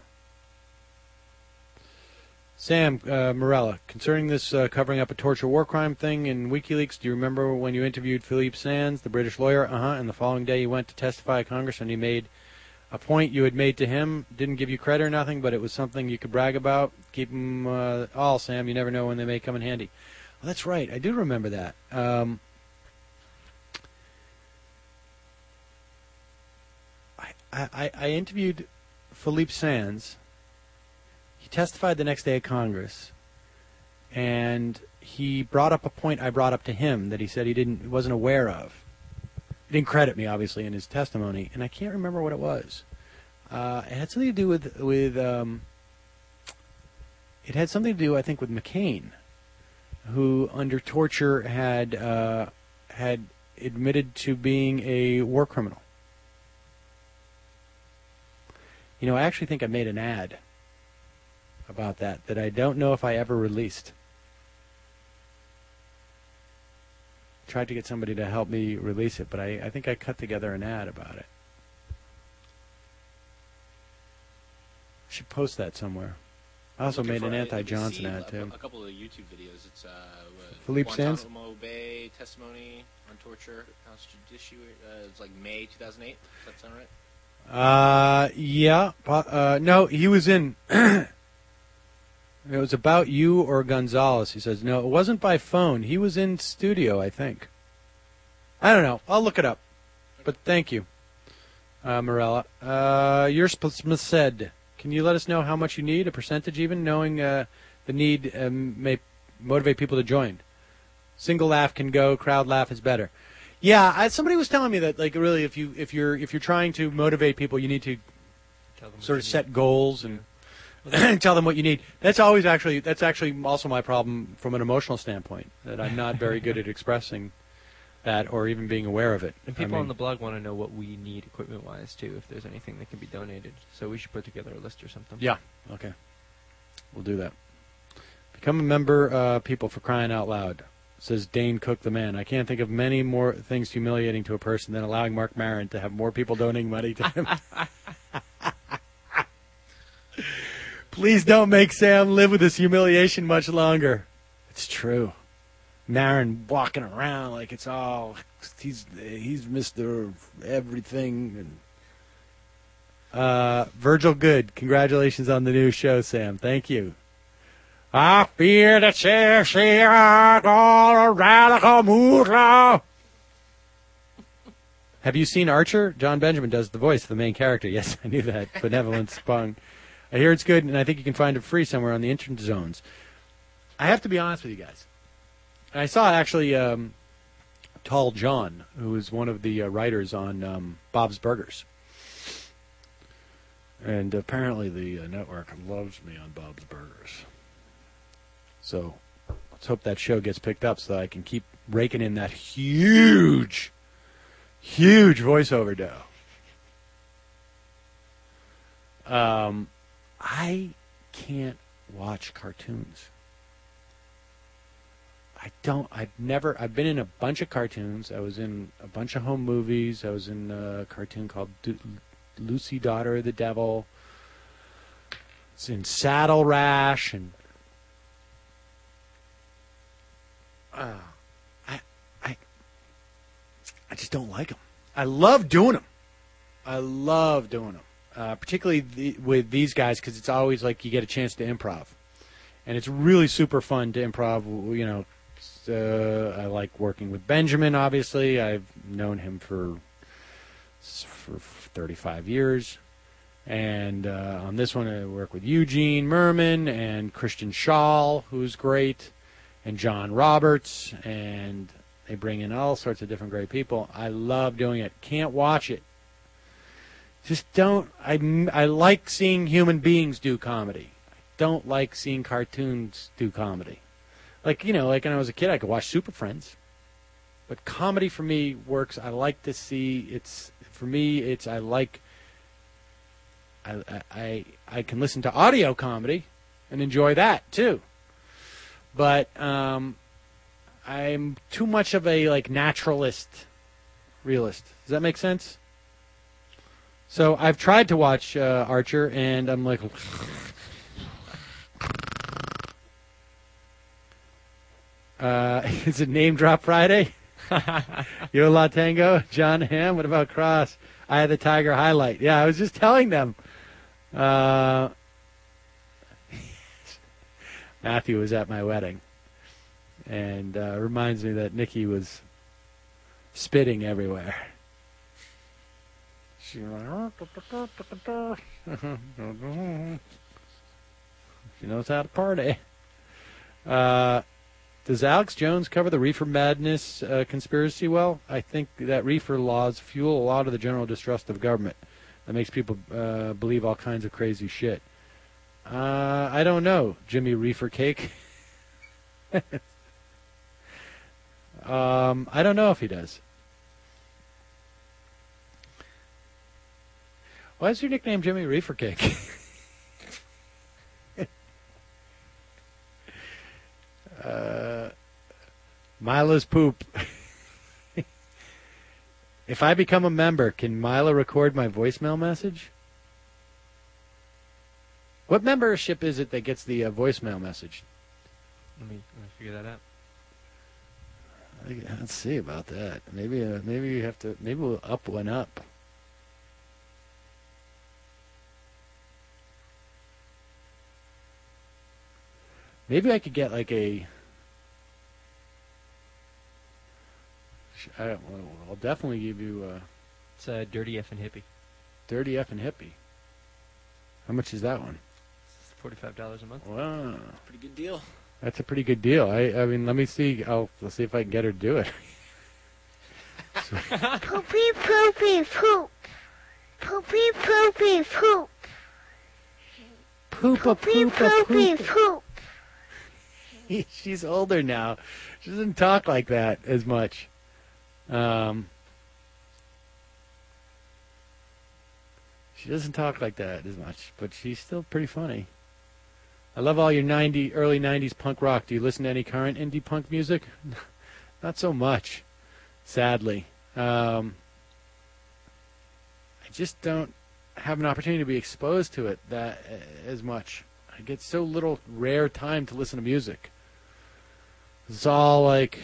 Sam uh, Morella, concerning this uh, covering up a torture war crime thing in WikiLeaks, do you remember when you interviewed Philippe Sands, the British lawyer? Uh-huh. And the following day you went to testify at Congress and he made a point you had made to him. Didn't give you credit or nothing, but it was something you could brag about. Keep them uh, all, Sam. You never know when they may come in handy. Well, that's right. I do remember that. Um, I, I, I interviewed Philippe Sands. He testified the next day at Congress, and he brought up a point I brought up to him that he said he didn't wasn't aware of. He didn't credit me, obviously, in his testimony, and I can't remember what it was. Uh, it had something to do with with um, it had something to do, I think, with McCain, who under torture had uh, had admitted to being a war criminal. You know, I actually think I made an ad about that that I don't know if I ever released. Tried to get somebody to help me release it, but I, I think I cut together an ad about it. I should post that somewhere. I also Looking made for- an I- I anti-Johnson see ad, a- too. A couple of YouTube videos. It's uh, Philippe Sands? Guantanamo Bay testimony on torture, House Judiciary. Uh, it's like May two thousand eight. Does that sound right? Uh, yeah. po- Uh, no, he was in... It was about you or Gonzalez. He says, no, it wasn't by phone. He was in studio, I think. I don't know. I'll look it up. But thank you, uh, Morella. Uh, you're Smith said, can you let us know how much you need, a percentage even, knowing uh, the need um, may motivate people to join? Single laugh can go, crowd laugh is better. Yeah, I, somebody was telling me that, like, really, if you if you're if you're trying to motivate people, you need to Tell them what sort you of need. set goals and Tell them what you need. That's always actually that's actually also my problem from an emotional standpoint, that I'm not very good at expressing that or even being aware of it. And people I mean, on the blog want to know what we need equipment-wise, too, if there's anything that can be donated. So we should put together a list or something. Yeah, okay. We'll do that. Become a member, uh, people, for crying out loud, says Dane Cook the man. I can't think of many more things humiliating to a person than allowing Mark Maron to have more people donating money to him. Please don't make Sam live with this humiliation much longer. It's true. Maron walking around like it's all he's he's Mister Everything. And uh, Virgil Good, congratulations on the new show, Sam. Thank you. I fear the sexy all a radical moodlaw. Have you seen Archer? John Benjamin does the voice of the main character. Yes, I knew that. Benevolent Spung. I hear it's good, and I think you can find it free somewhere on the internet zones. I have to be honest with you guys. I saw actually um, Tall John, who is one of the uh, writers on um, Bob's Burgers. And apparently the uh, network loves me on Bob's Burgers. So let's hope that show gets picked up so that I can keep raking in that huge, huge voiceover dough. Um, I can't watch cartoons. I don't, I've never, I've been in a bunch of cartoons. I was in a bunch of home movies. I was in a cartoon called Du- Lucy, Daughter of the Devil. It's in Saddle Rash, and uh, I, I, I just don't like them. I love doing them. I love doing them, uh, particularly the, with these guys, because it's always like you get a chance to improv, and it's really super fun to improv. You know, uh, I like working with Benjamin. Obviously, I've known him for for thirty-five years. And uh, on this one, I work with Eugene Merman and Christian Schall, who's great, and John Roberts, and they bring in all sorts of different great people. I love doing it. Can't watch it. Just don't. I, I like seeing human beings do comedy. I don't like seeing cartoons do comedy. Like, you know, like when I was a kid, I could watch Super Friends. But comedy for me works. I like to see, it's, for me, it's, I like... I, I I can listen to audio comedy and enjoy that too, but um, I'm too much of a like naturalist, realist. Does that make sense? So I've tried to watch uh, Archer, and I'm like, uh, is it Name Drop Friday? Yo La Tango, John Hamm. What about Cross? I had the Tiger highlight. Yeah, I was just telling them. Uh, Matthew was at my wedding, and uh, reminds me that Nikki was spitting everywhere. She knows how to party. Uh, does Alex Jones cover the reefer madness uh, conspiracy well? I think that reefer laws fuel a lot of the general distrust of government. That makes people uh, believe all kinds of crazy shit. Uh, I don't know, Jimmy Reefer Cake. um, I don't know if he does. Why is your nickname Jimmy Reefer Cake? uh, Mila's poop. If I become a member, can Mila record my voicemail message? What membership is it that gets the uh, voicemail message? Let me, let me figure that out. Let's see about that. Maybe uh, maybe you have to. Maybe we'll up one up. Maybe I could get like a. I don't, well, I'll definitely give you. Uh, it's a Dirty F and Hippie. Dirty F and Hippie. How much is that one? It's forty-five dollars a month. Wow, pretty good deal. That's a pretty good deal. I, I mean, let me see. I'll let's see if I can get her to do it. Poopy poopy poop. Poopy poopy poop. poopa Poopy, poopa poopy, poopa. poop. She's older now. She doesn't talk like that as much. Um, she doesn't talk like that as much, but she's still pretty funny. I love all your ninety, early nineties punk rock. Do you listen to any current indie punk music? Not so much, sadly. Um, I just don't have an opportunity to be exposed to it that uh, as much. I get so little rare time to listen to music. It's all like,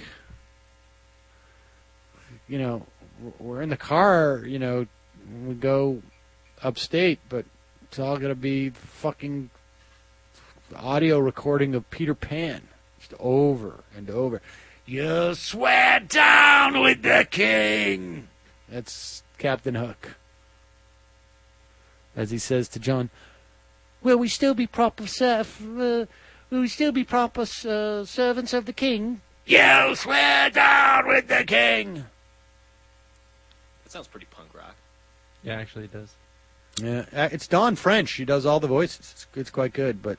you know, we're in the car, you know, we go upstate, but it's all going to be fucking audio recording of Peter Pan. Just over and over. You swear down with the king. That's Captain Hook. As he says to John, will we still be proper serf, uh, will we still be proper uh, servants of the king? You swear down with the king. That sounds pretty punk rock. Yeah, actually it does. Yeah, uh, it's Dawn French. She does all the voices. It's, it's quite good, but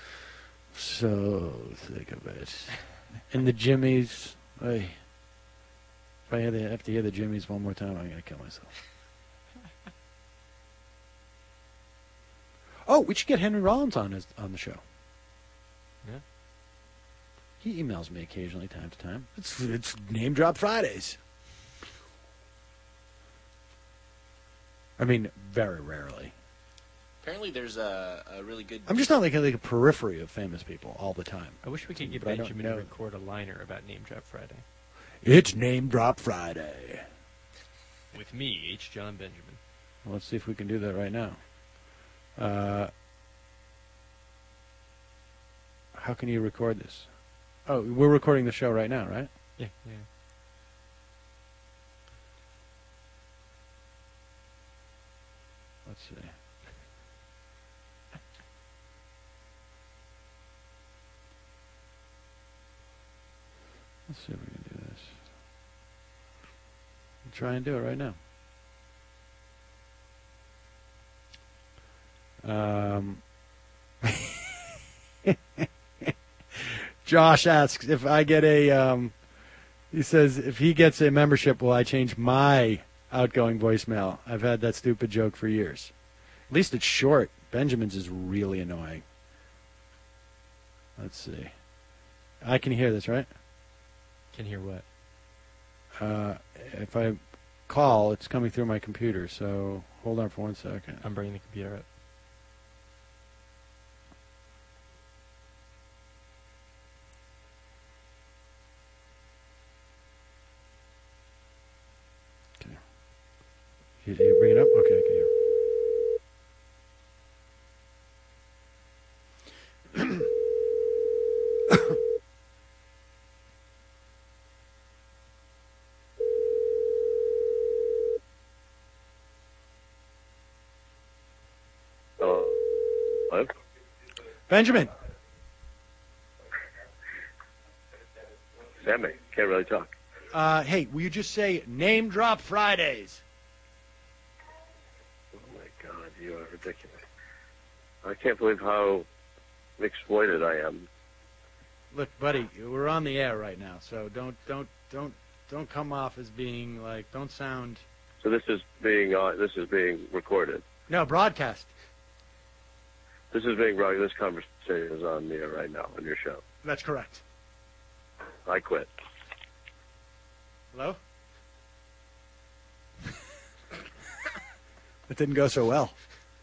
so sick of it. And the Jimmies. Ay, if I have to, have to hear the Jimmies one more time, I'm going to kill myself. Oh, we should get Henry Rollins on his, on the show. Yeah. He emails me occasionally, time to time. It's it's Name Drop Fridays. I mean, very rarely. Apparently, there's a, a really good. I'm just not like a, like a periphery of famous people all the time. I wish we could get But I don't Benjamin to know. record a liner about Name Drop Friday. It's Name Drop Friday. With me, H. John Benjamin. Well, let's see if we can do that right now. Uh, how can you record this? Oh, we're recording the show right now, right? Yeah, yeah. Let's see. Let's see if we can do this. We'll try and do it right now. Um, Josh asks if I get a, um, he says, if he gets a membership, will I change my outgoing voicemail? I've had that stupid joke for years. At least it's short. Benjamin's is really annoying. Let's see. I can hear this, right? Can hear what? Uh, if I call, it's coming through my computer, so hold on for one second. I'm bringing the computer up. You, you bring it up? Okay, I can hear. Hello? Hello? Benjamin. Sammy, can't really talk. Uh, hey, will you just say Name Drop Fridays? Oh my God, you are ridiculous. I can't believe how exploited I am. Look, buddy, we're on the air right now, so don't don't don't don't come off as being like don't sound. So this is being uh, this is being recorded. No, broadcast. This is being recorded. This conversation is on the air right now on your show. That's correct. I quit. Hello? It didn't go so well.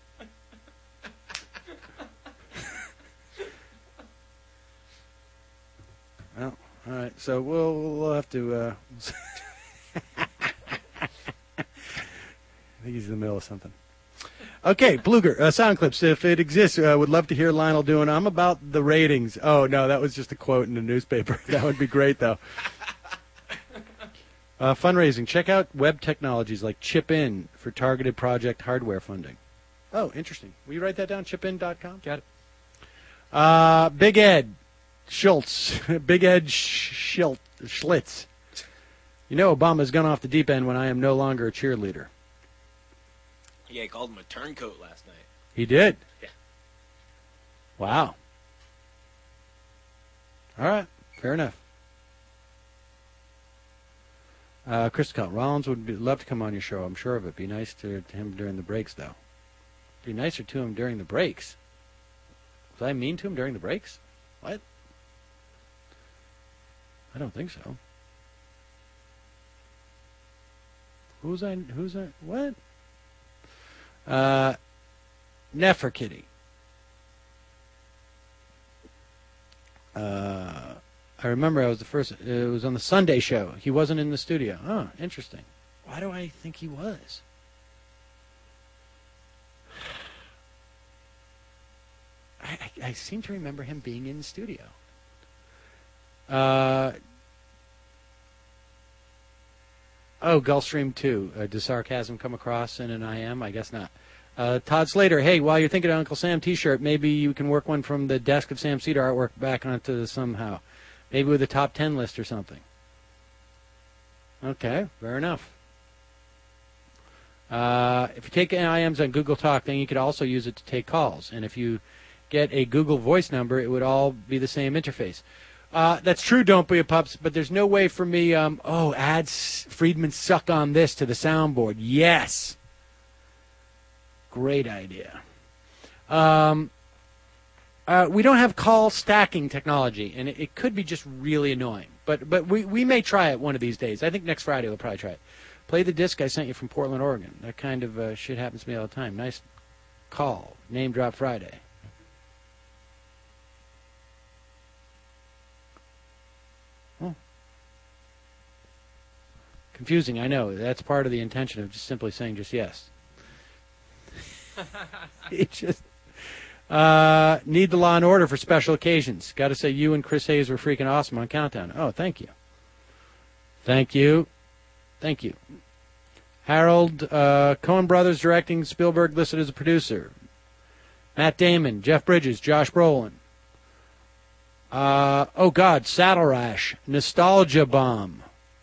Well, all right. So we'll we'll have to. Uh, I think he's in the middle of something. Okay, Bluger, uh, sound clips. If it exists, I uh, would love to hear Lionel doing. I'm about the ratings. Oh no, that was just a quote in the newspaper. That would be great though. Uh, fundraising. Check out web technologies like Chip In for targeted project hardware funding. Oh, interesting. Will you write that down? chip in dot com? Got it. Uh, Big Ed Schultz. Big Ed Schilt, Schlitz. You know Obama's gone off the deep end when I am no longer a cheerleader. Yeah, he called him a turncoat last night. He did? Yeah. Wow. All right. Fair enough. Uh, Chris Scott Rollins would be, love to come on your show. I'm sure of it. Be nice to, to him during the breaks, though. Be nicer to him during the breaks. Was I mean to him during the breaks? What? I don't think so. Who's I? Who's I? What? Uh, Neferkitty. Uh, I remember I was the first. It was on the Sunday show. He wasn't in the studio. Oh, interesting. Why do I think he was? I, I, I seem to remember him being in the studio. Uh, oh, Gulfstream two. Uh, does sarcasm come across in an I M? I guess not. Uh, Todd Slater, hey, while you're thinking of Uncle Sam T-shirt, maybe you can work one from the desk of Sam Cedar artwork back onto the somehow. Maybe with a top ten list or something. Okay, fair enough. Uh, if you take I Ms on Google Talk, then you could also use it to take calls. And if you get a Google Voice number, it would all be the same interface. Uh, that's true, Don't Be a Pups, but there's no way for me, um, oh, add Friedman suck on this to the soundboard. Yes. Great idea. Um, uh, we don't have call stacking technology, and it, it could be just really annoying. But but we, we may try it one of these days. I think next Friday we'll probably try it. Play the disc I sent you from Portland, Oregon. That kind of uh, shit happens to me all the time. Nice call. Name drop Friday. Oh. Confusing, I know. That's part of the intention of just simply saying just yes. It just uh, need the Law and Order for special occasions. Got to say, you and Chris Hayes were freaking awesome on Countdown. Oh, thank you, thank you, thank you. Harold uh, Coen Brothers directing, Spielberg listed as a producer. Matt Damon, Jeff Bridges, Josh Brolin. Uh, oh God, Saddle Rash, Nostalgia Bomb.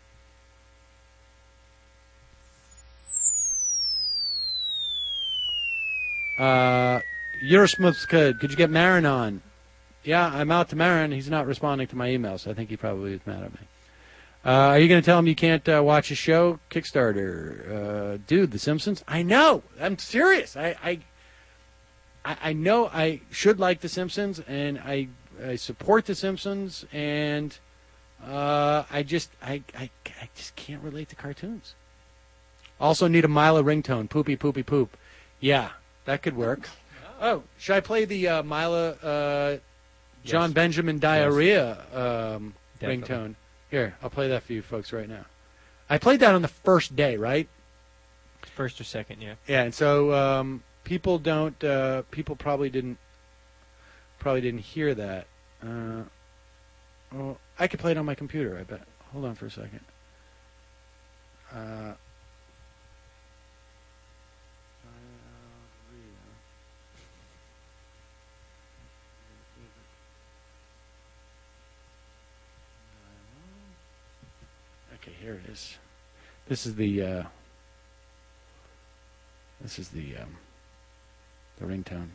Uh, Eurosmith's could. Could you get Marin on? Yeah, I'm out to Marin. He's not responding to my emails. I think he probably is mad at me. Uh, are you going to tell him you can't uh, watch his show? Kickstarter. Uh, dude, The Simpsons? I know. I'm serious. I, I, I I know I should like The Simpsons, and I, I support The Simpsons, and uh, I just I, I, I just can't relate to cartoons. Also need a Mila ringtone. Poopy, poopy, poop. Yeah. That could work. Oh, should I play the uh, Mila uh, John Yes. Benjamin Diarrhea um, Definitely. ringtone? Here, I'll play that for you folks right now. I played that on the first day, right? First or second, yeah. Yeah, and so um, people don't. Uh, people probably didn't. Probably didn't hear that. Uh, well, I could play it on my computer. I bet. Hold on for a second. Uh, Okay, here it is. This is the uh, this is the um, the ringtone.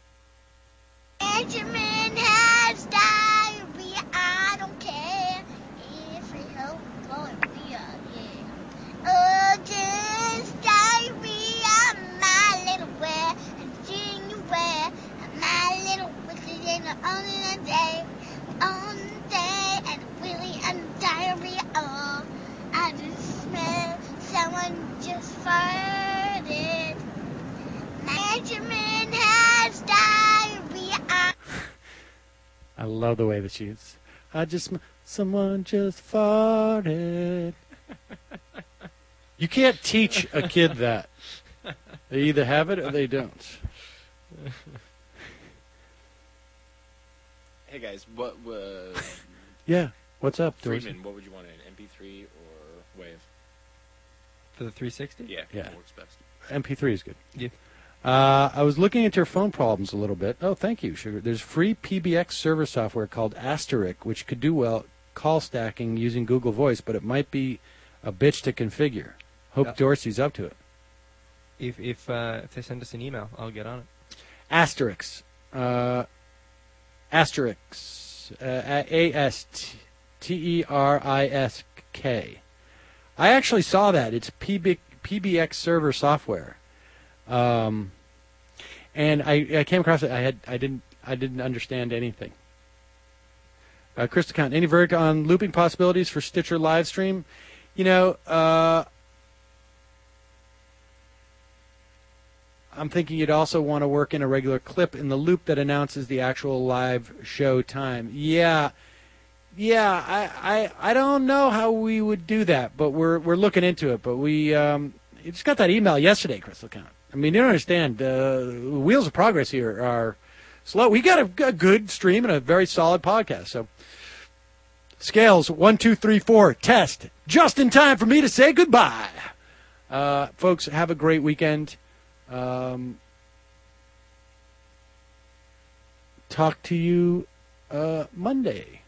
Benjamin has diarrhea. I don't care if it helps diarrhea. Yeah. Oh, just diarrhea, my little where and seeing you where my little wicked in the on the day, on the day, and really I'm diarrhea. Oh, I just smell someone just farted. Benjamin has diarrhea. I love the way that she's. I just sm- someone just farted. You can't teach a kid that. They either have it or they don't. Hey guys, what? Uh, Yeah. What's up, Dorsey? Friedman, what would you want, an M P three or WAV? For the three sixty? Yeah, Yeah. what works best. M P three is good. Yeah. Uh, I was looking into your phone problems a little bit. Oh, thank you, Sugar. There's free P B X server software called Asterisk, which could do well call stacking using Google Voice, but it might be a bitch to configure. Hope Yeah. Dorsey's up to it. If if uh, if they send us an email, I'll get on it. Asterisk. Uh, Asterisk, uh, A S T E R I S K. I actually saw that. It's P B X server software, um, and I, I came across it. I had I didn't I didn't understand anything. Uh, Crystal Count, any verdict on looping possibilities for Stitcher live stream? You know, uh, I'm thinking you'd also want to work in a regular clip in the loop that announces the actual live show time. Yeah, yeah, I, I, I don't know how we would do that, but we're we're looking into it. But we um, just got that email yesterday, Crystal Count. I mean, you don't understand. Uh, wheels of progress here are slow. We got a, a good stream and a very solid podcast. So, Scales one two three four test just in time for me to say goodbye. Uh, folks, have a great weekend. Um, talk to you uh, Monday.